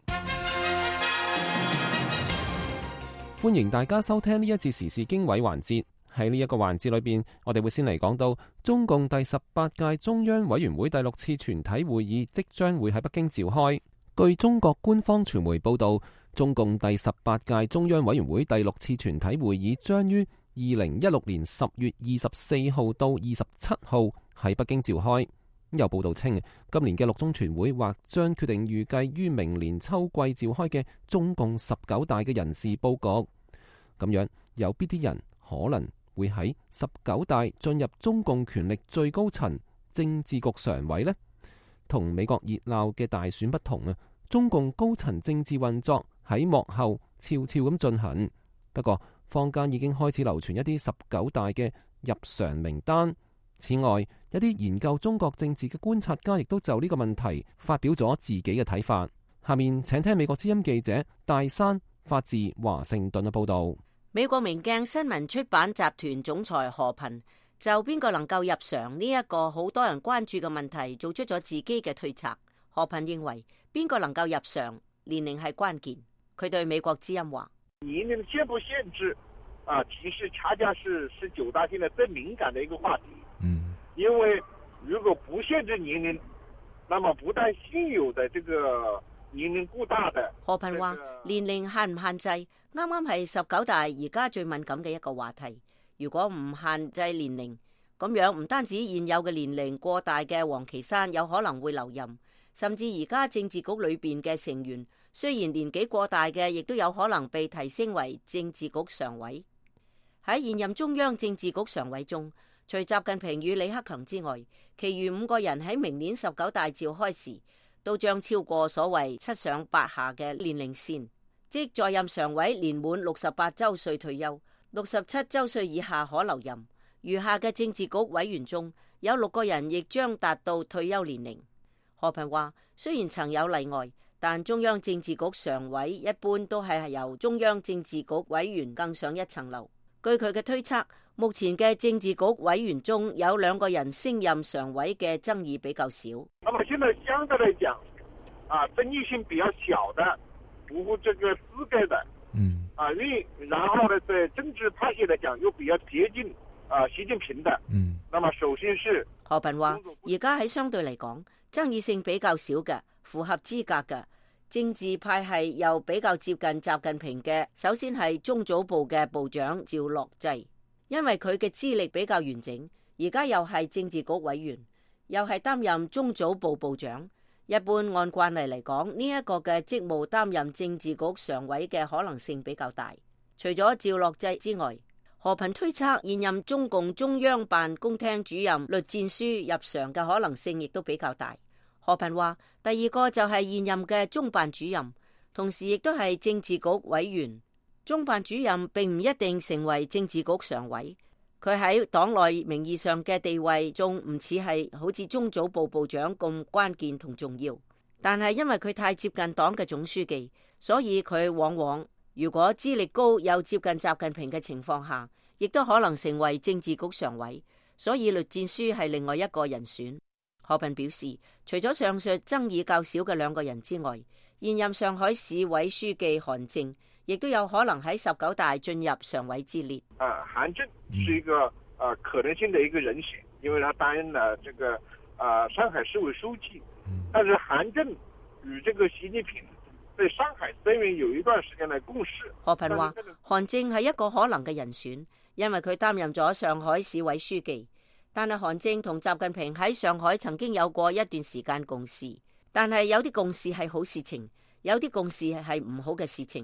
歡迎大家收聽呢一節時事經緯環節。喺呢一個環節裏邊，我哋會先嚟講到中共第十八屆中央委員會第六次全體會議即將會喺北京召開。據中國官方傳媒報道，中共第十八屆中央委員會第六次全體會議將於二零一六年十月二十四號到二十七號喺北京召開。有報道稱，今年嘅六中全會或將決定預計於明年秋季召開嘅中共十九大嘅人事佈局。咁樣有邊啲人可能會喺十九大進入中共權力最高層政治局常委呢？同美國熱鬧嘅大選不同啊，中共高層政治運作喺幕後悄悄咁進行。不過坊間已經開始流傳一啲十九大嘅入常名單。此外，一啲研究中國政治嘅觀察家亦都就呢個問題發表咗自己嘅睇法。下面請聽美國之音記者戴珊發自華盛頓嘅報道。 美國明鏡新聞出版集團總裁何頻就邊個能夠入常呢一個好多人關注嘅問題做出咗自己嘅推測。何頻認為邊個能夠入常年齡係關鍵。佢對美國之音話： 年齡限不限制啊，其實恰恰是十九大現在最敏感的一個話題。嗯，因為如果不限制年齡，那麼不但現有的這個年齡過大的。 何頻話：年齡限唔限制，啱啱係十九大而家最敏感嘅一個話題。如果唔限制年齡，咁樣唔單止現有嘅年齡過大嘅王岐山有可能會留任，甚至而家政治局裏邊嘅成員雖然年紀過大嘅，亦都有可能被提升為政治局常委。喺現任中央政治局常委中，除習近平與李克強之外，其餘五個人喺明年十九大召開時，都將超過所謂七上八下嘅年齡線，即在任常委年滿六十八周歲退休，六十七周歲以下可留任。餘下嘅政治局委員中有六個人亦將達到退休年齡。何頻話：雖然曾有例外，但中央政治局常委一般都係由中央政治局委員更上一層樓。據佢嘅推測，目前嘅政治局委員中有兩個人升任常委嘅爭議比較少。 那麼現在相對來講，啊，爭議性比較小的，符合這個資格的，嗯，啊，因然後呢，在政治派系來講又比較接近啊習近平的，嗯，那麼首先是何頻話，而家喺相對嚟講，爭議性比較少嘅，符合資格嘅。政治派系又比較接近習近平嘅，首先係中組部嘅部長趙樂際，因為佢嘅資歷比較完整，而家又係政治局委員，又係擔任中組部部長。一般按慣例嚟講，呢一個嘅職務擔任政治局常委嘅可能性比較大。除咗趙樂際之外，何頻推測現任中共中央辦公廳主任栗戰書入常嘅可能性亦都比較大。何頻話：第二個就係現任嘅中辦主任，同時亦都係政治局委員。中辦主任並唔一定成為政治局常委，佢喺黨內名義上嘅地位仲唔似係好似中組部部長咁關鍵同重要。但係因為佢太接近黨嘅總書記，所以佢往往如果資歷高又接近習近平嘅情況下，亦都可能成為政治局常委。所以栗戰書係另外一個人選。何頻表示，除咗上述爭議較少嘅兩個人之外，現任上海市委書記韓正亦都有可能喺十九大進入常委之列。 啊，韓正是一個呃可能性的一個人選，因為他擔任了這個啊、呃、上海市委書記。但是韓正與這個習近平在上海雖然有一段時間嘅共事。 何頻話，韓正係一個可能嘅人選，因為佢擔任咗上海市委書記。但係韓正同習近平喺上海曾經有過一段時間共事，但係有啲共事係好事情，有啲共事係唔好嘅事情，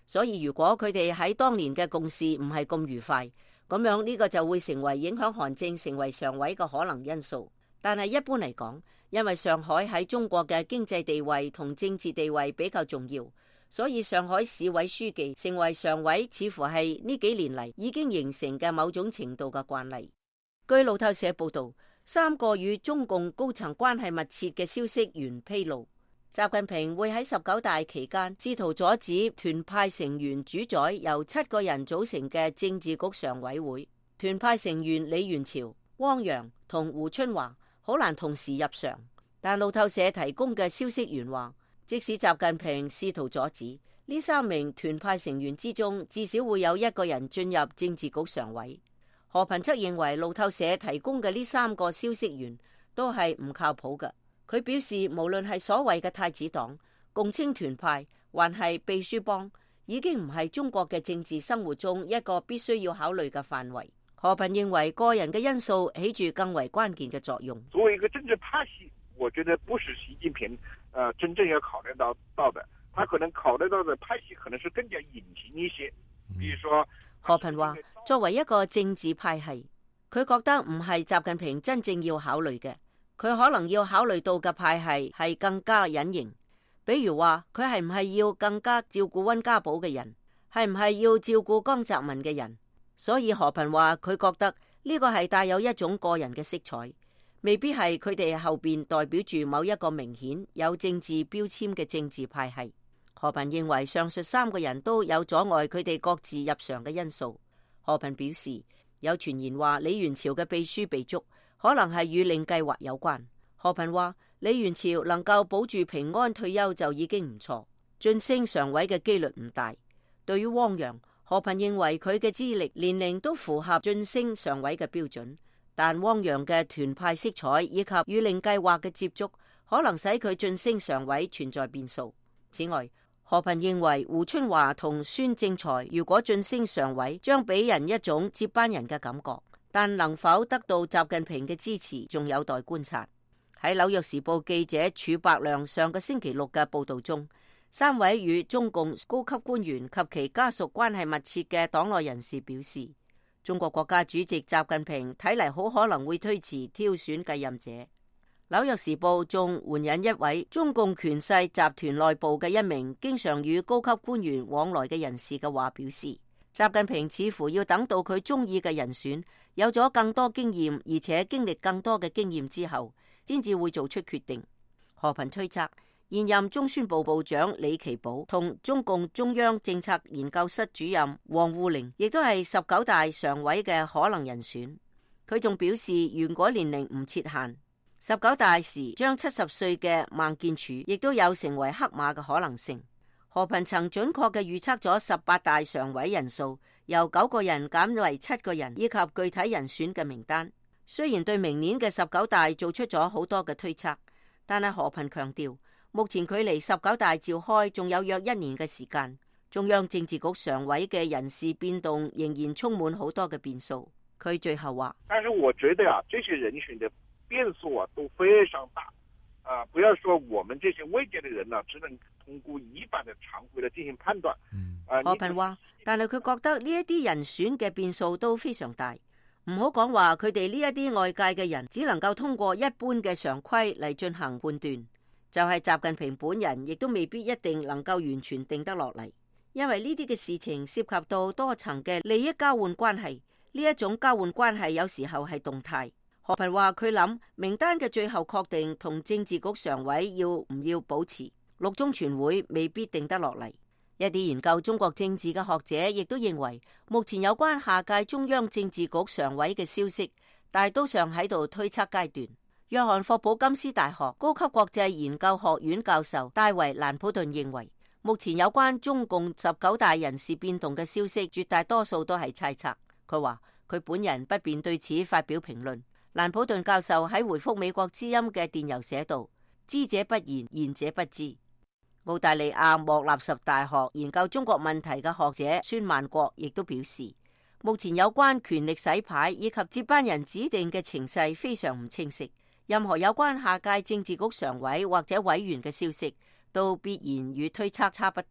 所以如果佢哋喺當年嘅共事唔係咁愉快，咁樣呢個就會成為影響韓正成為常委嘅可能因素。但係一般嚟講，因為上海喺中國嘅經濟地位同政治地位比較重要，所以上海市委書記成為常委似乎係呢幾年嚟已經形成嘅某種程度嘅慣例。據路透社報道，三個與中共高層關係密切嘅消息源披露，習近平會喺十九大期間試圖阻止團派成員主宰由七個人組成嘅政治局常委會。團派成員李源潮、汪洋同胡春華好難同時入常，但路透社提供嘅消息源話，即使習近平試圖阻止，呢三名團派成員之中至少會有一個人進入政治局常委。何頻則認為路透社提供嘅呢三個消息源都係唔靠譜嘅。佢表示，無論係所謂嘅太子黨、共青團派，還係秘書幫，已經唔係中國嘅政治生活中一個必須要考慮嘅範圍。何頻認為個人嘅因素起住更為關鍵嘅作用。 作為一個政治派系，我覺得不是習近平呃真正要考慮到到的，他可能考慮到的派系可能是更加隱形一些。比如說， 何頻話，作為一個政治派系，佢覺得唔係習近平真正要考慮嘅，佢可能要考慮到嘅派系係更加隱形。比如話，佢係唔係要更加照顧溫家寶嘅人，係唔係要照顧江澤民嘅人。所以何頻話佢覺得呢個係帶有一種個人嘅色彩，未必係佢哋後邊代表住某一個明顯有政治標籤嘅政治派系。何頻認為上述三個人都有阻礙佢哋各自入常嘅因素。何頻表示，有傳言話李源潮嘅秘書被捉，可能係與令計劃有關。何頻話李源潮能夠保住平安退休就已經唔錯，晉升常委嘅幾率唔大。對於汪洋，何頻認為佢嘅資歷、年齡都符合晉升常委嘅標準，但汪洋嘅團派色彩以及與令計劃嘅接觸，可能使佢晉升常委存在變數。此外，何頻認為胡春華同孫政才如果晉升常委，將俾人一種接班人嘅感覺，但能否得到習近平嘅支持，仲有待觀察。喺紐約時報記者褚伯亮上個星期六嘅報道中，三位與中共高級官員及其家屬關係密切嘅黨內人士表示，中國國家主席習近平睇嚟好可能會推遲挑選繼任者。紐約時報仲援引一位中共權勢集團內部嘅一名經常與高級官員往來嘅人士嘅話表示，習近平似乎要等到佢中意嘅人選有咗更多經驗，而且經歷更多嘅經驗之後，先至會做出決定。何頻推測，現任中宣部部長李奇葆同中共中央政策研究室主任王滬寧亦都係十九大常委嘅可能人選。佢仲表示，如果年齡唔設限，十九大時將七十歲嘅孟建柱亦都有成為黑馬嘅可能性。何頻曾準確嘅預測咗十八大常委人數由九個人減為七個人，以及具體人選嘅名單。雖然對明年嘅十九大做出咗好多嘅推測，但係何頻強調，目前距離十九大召開仲有約一年嘅時間，中央政治局常委嘅人事變動仍然充滿好多嘅變數。佢最後話： 但是我覺得啊，這些人選的變數啊都非常大，啊，不要說我們這些外界的人呢、啊，只能通過一般的常規來進行判斷。啊、 何頻話，但係佢覺得呢一啲人選嘅變數都非常大，唔好講話佢哋呢一啲外界嘅人只能夠通過一般嘅常規嚟進行判斷，就係、是、習近平本人亦都未必一定能夠完全定得落嚟，因為呢啲嘅事情涉及到多層嘅利益交換關係，呢一種交換關係有時候係動態。何頻話佢諗名單嘅最後確定同政治局常委要唔要保持六中全會未必定得落嚟。一啲研究中國政治嘅學者亦都認為，目前有關下屆中央政治局常委嘅消息大都尚喺度推測階段。約翰霍普金斯大學高級國際研究學院教授戴維蘭普頓認為，目前有關中共十九大人事變動嘅消息絕大多數都係猜測。佢話佢本人不便對此發表評論。蘭普頓教授喺回覆美國之音嘅電郵寫道：知者不言，言者不知。澳大利亞莫納什大學研究中國問題嘅學者孫萬國亦都表示，目前有關權力洗牌以及接班人指定嘅情勢非常唔清晰，任何有關下屆政治局常委或者委員嘅消息都必然與推測差不多。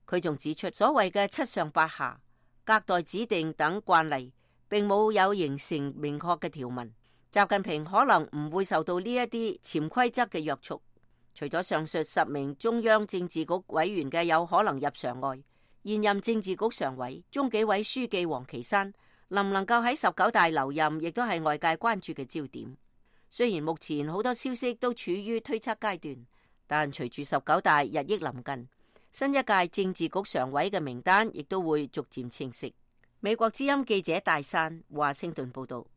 佢仲指出，所謂嘅七上八下、隔代指定等慣例，並冇有形成明確嘅條文。習近平可能唔會受到呢一啲潛規則嘅約束。除咗上述十名中央政治局委員嘅有可能入常外，現任政治局常委、中紀委書記王岐山能唔能夠喺十九大留任，亦都係外界關注嘅焦點。雖然目前好多消息都處於推測階段，但隨住十九大日益臨近，新一屆政治局常委嘅名單亦都會逐漸清晰。美國之音記者戴珊華盛頓報道。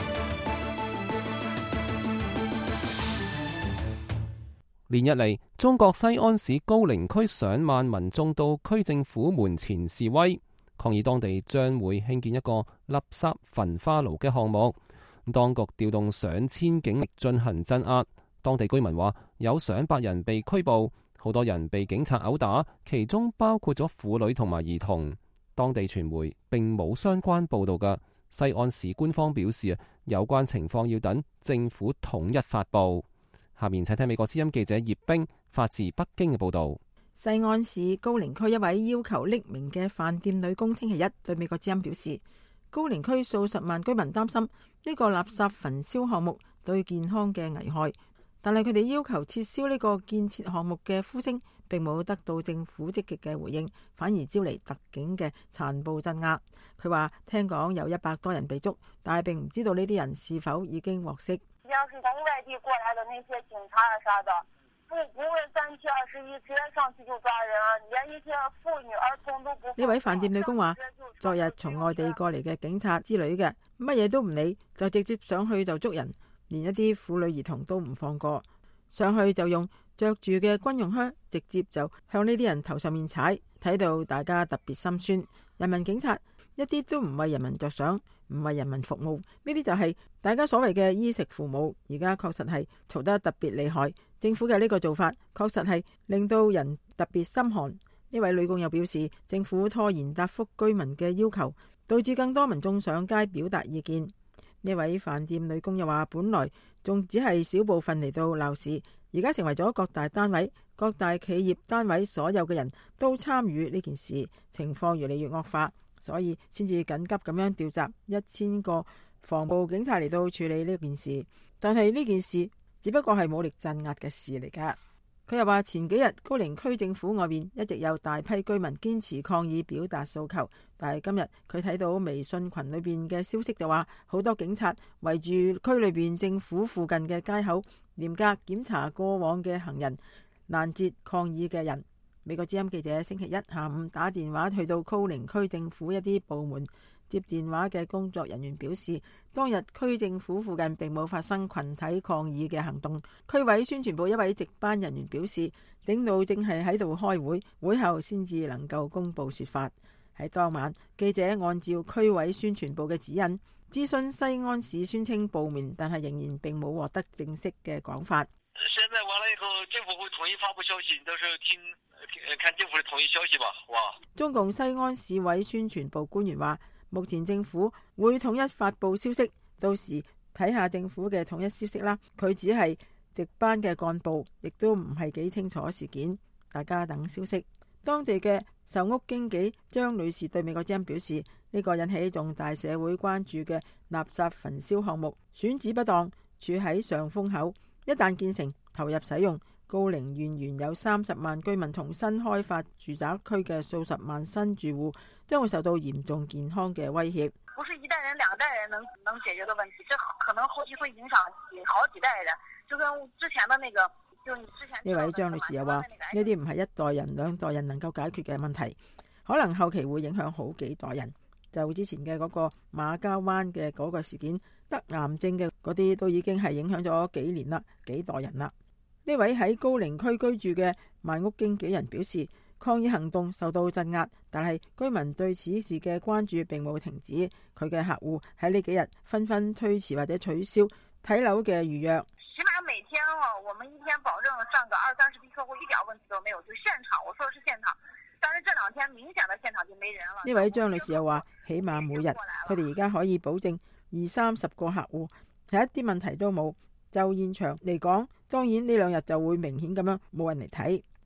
連日嚟，中國西安市高陵區上萬民眾到區政府門前示威，抗議當地將會興建一個垃圾焚化爐嘅項目。當局調動上千警力進行鎮壓，當地居民話有上百人被拘捕，好多人被警察毆打，其中包括咗婦女同埋兒童。當地傳媒並冇相關報道嘅。西安市官方表示，有關情況要等政府統一發布。下面請聽美國之音記者葉冰發自北京嘅報道。 西安市高陵區一位要求匿名嘅飯店女工星期一對美國之音表示，高陵區數十萬居民擔心呢個垃圾焚燒項目對健康嘅危害，但係佢哋要求撤銷呢個建設項目嘅呼聲並冇得到政府積極嘅回應，反而招嚟特警嘅殘暴鎮壓。佢話聽講有一百多人被捉，但係並唔知道呢啲人是否已經獲釋。 要是從外地過來的那些警察啊啥的，不不問三七二十一，直接上去就抓人啊，連一些婦女兒童都不。 呢位飯店女工話，昨日從外地過嚟嘅警察之類嘅，乜嘢都唔理，就直接上去就捉人，連一啲婦女兒童都唔放過，上去就用着住嘅軍用靴，直接就向呢啲人頭上面踩，睇到大家特別心酸。人民警察一啲都唔為人民着想，唔為人民服務，呢啲就係大家所謂嘅衣食父母。而家確實係嘈得特別厲害，政府嘅呢個做法確實係令到人特別心寒。呢位女工又表示，政府拖延答覆居民嘅要求，導致更多民眾上街表達意見。呢位飯店女工又話，本來仲只係小部分嚟到鬧事，而家成為咗各大單位、各大企業單位所有嘅人都參與呢件事，情況越嚟越惡化，所以先至緊急咁樣調集一千個防暴警察嚟到處理呢件事。但係呢件事只不過係武力鎮壓嘅事嚟噶。佢又話，前幾日高陵區政府外面一直有大批居民堅持抗議表達訴求，但係今日佢睇到微信群裏邊嘅消息就話，好多警察圍住區裏邊政府附近嘅街口，嚴格檢查過往嘅行人，攔截抗議嘅人。美國之音記者星期一下午打電話去到高陵區政府一啲部門，接電話嘅工作人員表示，當日區政府附近並冇發生群體抗議嘅行動。區委宣傳部一位值班人員表示，領導正係喺度開會，會後先至能夠公布說法。喺當晚，記者按照區委宣傳部嘅指引諮詢西安市宣稱部門，但係仍然並冇獲得正式嘅講法。 現在完了以後，政府會統一發布消息，到時候聽看政府嘅統一消息吧。哇！ 中共西安市委宣傳部官員話，目前政府會統一發布消息，到時睇下政府嘅統一消息啦。佢只係值班嘅幹部，亦都唔係幾清楚事件，大家等消息。當地嘅售屋經紀張女士對美國之音表示，呢個引起重大社會關注嘅垃圾焚燒項目選址不當，處喺上風口，一旦建成投入使用，高陵縣原有三十萬居民同新開發住宅區嘅數十萬新住戶將會受到嚴重健康嘅威脅。 不是一代人兩代人能能解決的問題，這可能後期會影響好幾代人。就跟之前的那個，就你之前呢位張女士又話，呢啲唔係一代人兩代人能夠解決嘅問題，可能後期會影響好幾代人。就之前嘅嗰個馬家灣嘅嗰個事件，得癌症嘅嗰啲都已經係影響咗幾年啦，幾代人啦。呢位喺高陵區居住嘅賣屋經紀人表示，抗議行動受到鎮壓，但係居民對此事嘅關注並冇停止。佢嘅客戶喺呢幾日紛紛推遲或者取消睇樓嘅預約。 起碼每天啊，我們一天保證上個二三十批客戶，一點問題都沒有。就現場，我說的是現場，但是這兩天明顯的現場就沒人了。呢位張女士又話，起碼每日佢哋而家可以保證二三十個客戶係一啲問題都冇。就現場嚟講，當然呢兩日就會明顯咁樣冇人嚟睇。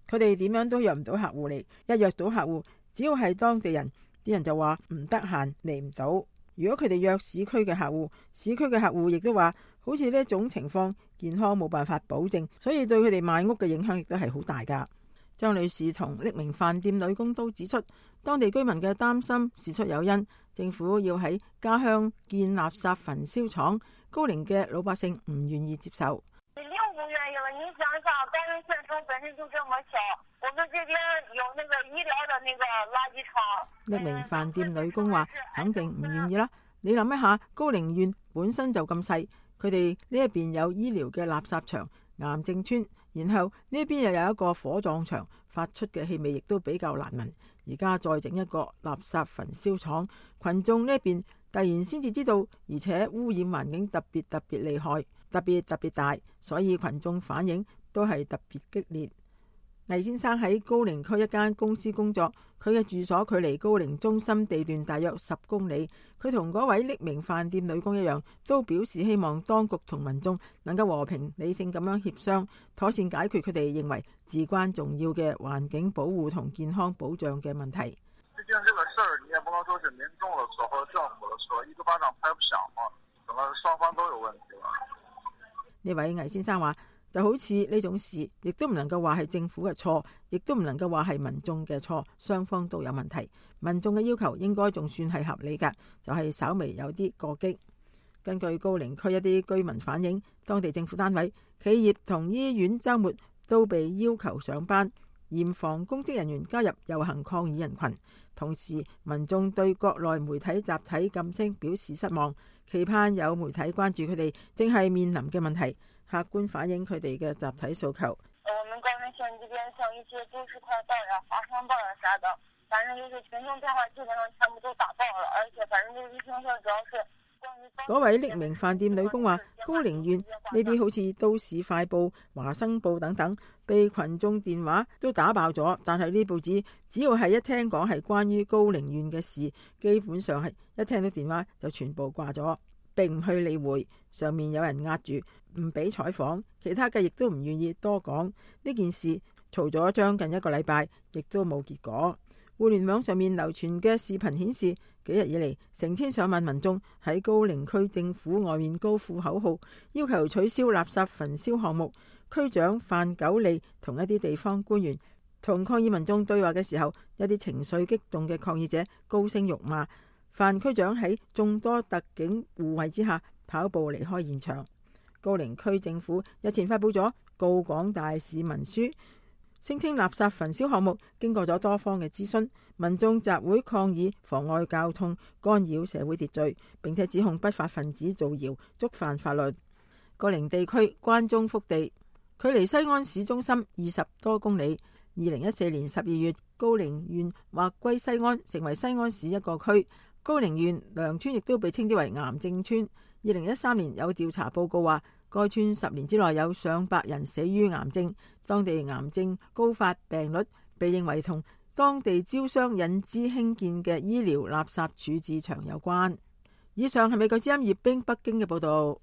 佢哋點樣都約唔到客戶嚟，一約到客戶，只要係當地人，啲人就話唔得閒嚟唔到。如果佢哋約市區嘅客戶，市區嘅客戶亦都話，好似呢一種情況，健康冇辦法保證，所以對佢哋賣屋嘅影響亦都係好大噶。張女士同匿名飯店女工都指出，當地居民嘅擔心事出有因，政府要喺家鄉建垃圾焚燒廠，高齡嘅老百姓唔願意接受。 肯定不願意了，你想想，高齡縣城本身就這麼小，我們這邊有那個醫療的那個垃圾場。 匿名飯店女工話肯定唔願意啦。你諗一下，高齡縣本身就咁細，佢哋呢一邊有醫療嘅垃圾場癌症村，然後呢一邊又有一個火葬場，發出嘅氣味亦都比較難聞。而家再整一個垃圾焚燒廠，群眾呢一邊突然先至知道，而且污染環境特別特別厲害，特別特別大，所以群眾反應都係特別激烈。魏先生喺高齡區一間公司工作，佢嘅住所距離高齡中心地段大約十公里。佢同嗰位匿名飯店女工一樣，都表示希望當局同民眾能夠和平理性咁樣協商，妥善解決佢哋認為至關重要嘅環境保護同健康保障嘅問題。 畢竟這個事兒，你也不能說是民眾的錯或者政府的錯，一個巴掌拍不響嘛，可能雙方都有問題啦。 呢位魏先生話，就好似呢種事，亦都唔能夠話係政府嘅錯，亦都唔能夠話係民眾嘅錯，雙方都有問題。民眾嘅要求應該仲算係合理㗎，就係稍微有啲過激。根據高齡區一啲居民反映，當地政府單位、企業同醫院週末都被要求上班，嚴防公職人員加入遊行抗議人群。同時，民眾對國內媒體集體禁聲表示失望，期盼有媒體關注佢哋正係面臨嘅問題，客觀反映佢哋嘅集體訴求。 我們高齡縣這邊像一些都市快報呀、發商報呀啥的，反正就是群眾電話基本上全部都打爆了，而且反正就是聽說主要是關於。 嗰位匿名飯店女工話，高齡縣呢啲好似都市快報、華生報等等，被群眾電話都打爆咗，但係呢報紙只要係一聽講係關於高齡縣嘅事，基本上係一聽到電話就全部掛咗，並唔去理會。上面有人壓住唔俾採訪，其他嘅亦都唔願意多講。呢件事嘈咗將近一個禮拜，亦都冇結果。互聯網上面流傳嘅視頻顯示，幾日以嚟成千上萬民眾喺高齡區政府外面高呼口號，要求取消垃圾焚燒項目。區長范九利同一啲地方官員同抗議民眾對話嘅時候，一啲情緒激動嘅抗議者高聲辱罵范區長，喺眾多特警護衛之下跑步離開現場。高齡區政府日前發佈咗告廣大市民書，聲稱垃圾焚燒項目經過咗多方嘅諮詢，民眾集會抗議妨礙交通、干擾社會秩序，並且指控不法分子造謠，觸犯法律。高齡地區關中腹地，距離西安市中心二十多公里。二零一四年十二月，高齡縣劃歸西安，成為西安市一個區。高齡縣梁村亦都被稱之為癌症村。二零一三年有調查報告話，該村十年之內有上百人死於癌症，當地癌症高發病率被認為同當地招商引資興建嘅醫療垃圾處置場有關。以上係美國之音葉冰北京嘅報道。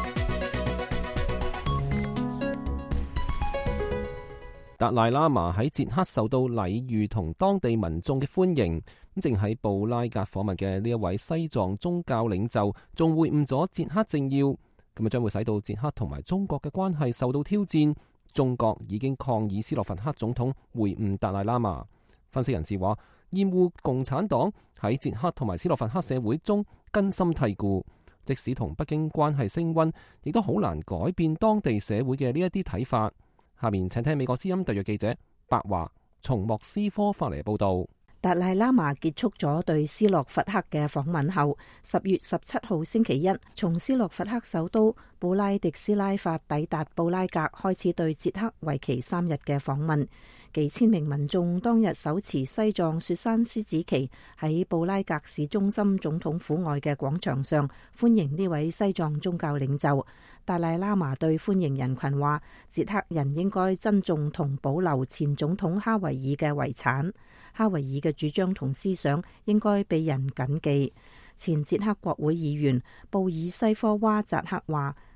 達賴喇嘛喺捷克受到禮遇同當地民眾嘅歡迎。正喺布拉格訪問嘅呢一位西藏宗教領袖，仲會晤咗捷克政要，咁啊將會使到捷克同埋中國嘅關係受到挑戰。中國已經抗議斯洛伐克總統會晤達賴喇嘛。分析人士話，厭惡共產黨喺捷克同埋斯洛伐克社會中根深蒂固，即使同北京關係升溫，亦都好難改變當地社會嘅呢一啲睇法。下面請聽美國之音特約記者白華從莫斯科發嚟報道。 達賴喇嘛結束咗對斯洛伐克嘅訪問後，十月十七號星期一從斯洛伐克首都布拉迪斯拉發抵達布拉格，開始對捷克為期三日嘅訪問。幾千名民眾當日手持西藏雪山獅子旗喺布拉格市中心總統府外嘅廣場上歡迎呢位西藏宗教領袖。達賴喇嘛對歡迎人群話，捷克人應該珍重同保留前總統哈維爾嘅遺產，哈維爾嘅主張同思想應該被人謹記。前捷克國會議員布爾西科娃扎克話，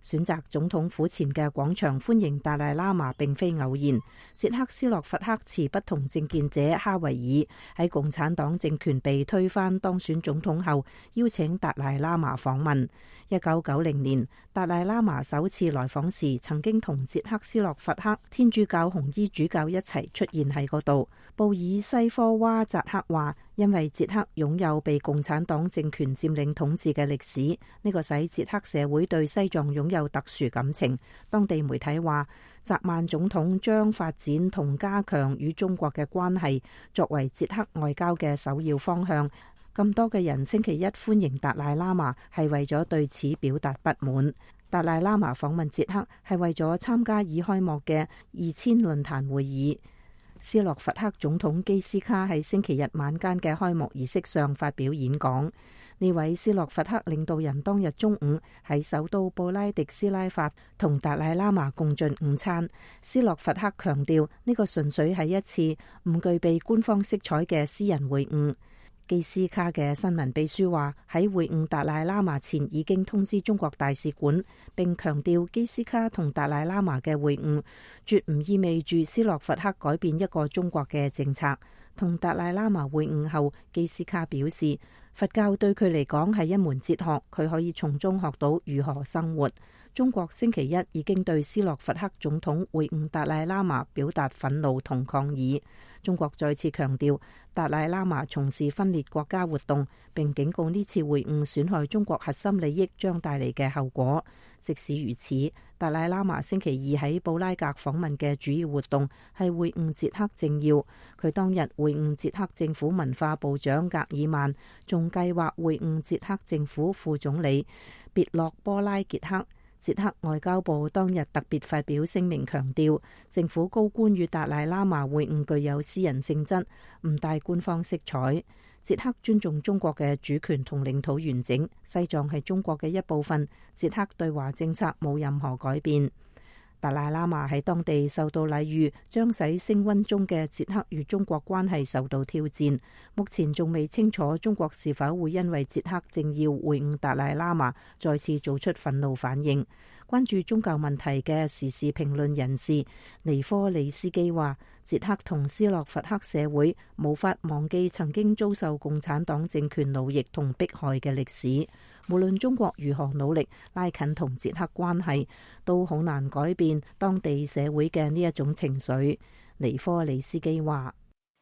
選擇總統府前嘅廣場歡迎達賴喇嘛並非偶然。捷克斯洛伐克持不同政見者哈維爾喺共產黨政權被推翻當選總統後，邀請達賴喇嘛訪問。一九九零年，達賴喇嘛首次來訪時，曾經同捷克斯洛伐克天主教紅衣主教一齊出現喺嗰度。布爾西科娃扎克話，因為捷克擁有被共產黨政權佔領統治嘅歷史，呢個使捷克社會對西藏擁有特殊感情。當地媒體話，澤曼總統將發展同加強與中國嘅關係作為捷克外交嘅首要方向。咁多嘅人星期一歡迎達賴喇嘛，係為咗對此表達不滿。達賴喇嘛訪問捷克係為咗參加已開幕嘅二千論壇會議。斯洛伐克總統基斯卡喺星期日晚間嘅開幕儀式上發表演講。呢位斯洛伐克領導人當日中午喺首都布拉迪斯拉法同達賴喇嘛共進午餐。斯洛伐克強調呢個純粹係一次唔具備官方色彩嘅私人會晤。基斯卡嘅新聞秘書話，喺會晤達賴喇嘛前已經通知中國大使館，並強調基斯卡同達賴喇嘛嘅會晤絕唔意味住斯洛伐克改變一個中國嘅政策。同達賴喇嘛會晤後，基斯卡表示，佛教對佢嚟講係一門哲學，佢可以從中學到如何生活。中國星期一已經對斯洛伐克總統會晤達賴喇嘛表達憤怒同抗議。中國再次強調達賴喇嘛從事分裂國家活動，並警告呢次會晤損害中國核心利益將帶嚟嘅後果。即使如此，達賴喇嘛星期二喺布拉格訪問嘅主要活動係會晤捷克政要。佢當日會晤捷克政府文化部長格爾曼，仲計劃會晤捷克政府副總理別洛波拉傑克。捷克外交部當日特別發表聲明，強調政府高官與達賴喇嘛會晤具有私人性質，唔帶官方色彩。捷克尊重中國嘅主權同領土完整，西藏係中國嘅一部分。捷克對華政策冇任何改變。達賴喇嘛喺當地受到禮遇，將使升溫中嘅捷克與中國關係受到挑戰。目前仲未清楚中國是否會因為捷克政要會晤達賴喇嘛再次做出憤怒反應。關注宗教問題嘅時事評論人士尼科里斯基話，捷克同斯洛伐克社會無法忘記曾經遭受共產黨政權奴役同迫害嘅歷史。無論中國如何努力拉近同捷克關係，都好難改變當地社會嘅呢一種情緒。尼科里斯基話，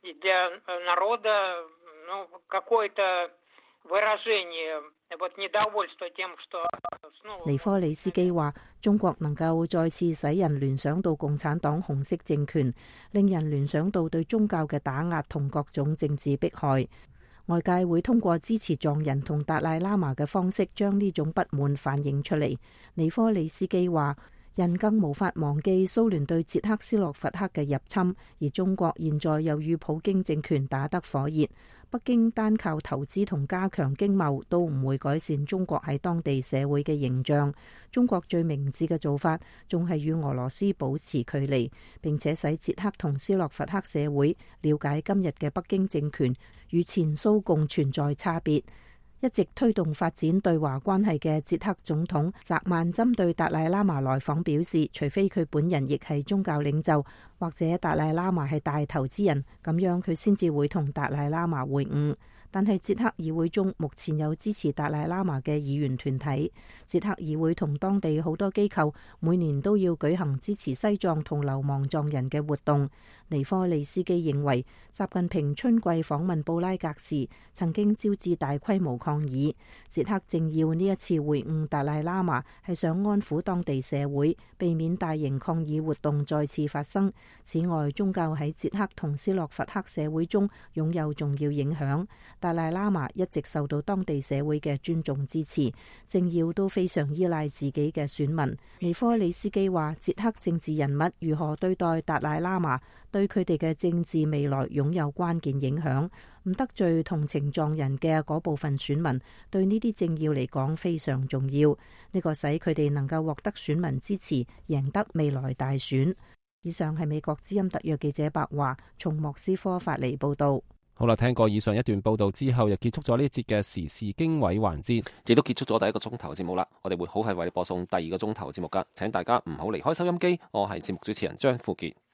尼科里斯基話，中國能夠再次使人聯想到共產黨紅色政權，令人聯想到對宗教嘅打壓同各種政治迫害。外界會通過支持藏人同達賴喇嘛嘅方式，將呢種不滿反映出嚟。尼科里斯基話，人更無法忘記蘇聯對捷克斯洛伐克嘅入侵，而中國現在又與普京政權打得火熱。北京單靠投資同加強經貿都唔會改善中國喺當地社會嘅形象。中國最明智嘅做法仲係與俄羅斯保持距離，並且使捷克同斯洛伐克社會了解今日嘅北京政權與前蘇共存在差別。一直推動發展對華關係嘅捷克總統澤曼針對達賴喇嘛來訪表示，除非佢本人亦係宗教領袖，或者達賴喇嘛係大投資人，咁樣佢先至會同達賴喇嘛會晤。但係捷克議會中目前有支持達賴喇嘛嘅議員團體，捷克議會同當地好多機構每年都要舉行支持西藏同流亡藏人嘅活動。尼科利斯基認為，習近平春季訪問布拉格時曾經招致大規模抗議，捷克政要呢一次會晤達賴喇嘛係想安撫當地社會，避免大型抗議活動再次發生。此外，宗教喺捷克同斯洛伐克社會中擁有重要影響。達賴喇嘛一直受到當地社會嘅尊重支持，政要都非常依賴自己嘅選民。尼科里斯基話，捷克政治人物如何對待達賴喇嘛，對佢哋嘅政治未來擁有關鍵影響。唔得罪同情藏人嘅嗰部分選民，對呢啲政要嚟講非常重要。呢個使佢哋能夠獲得選民支持，贏得未來大選。以上係美國之音特約記者白華從莫斯科發嚟報道。 好啦，聽過以上一段報道之後，又結束咗呢一節嘅時事經緯環節，亦都結束咗第一個鐘頭節目啦。我哋會好係為你播送第二個鐘頭節目噶，請大家唔好離開收音機。我係節目主持人張富傑。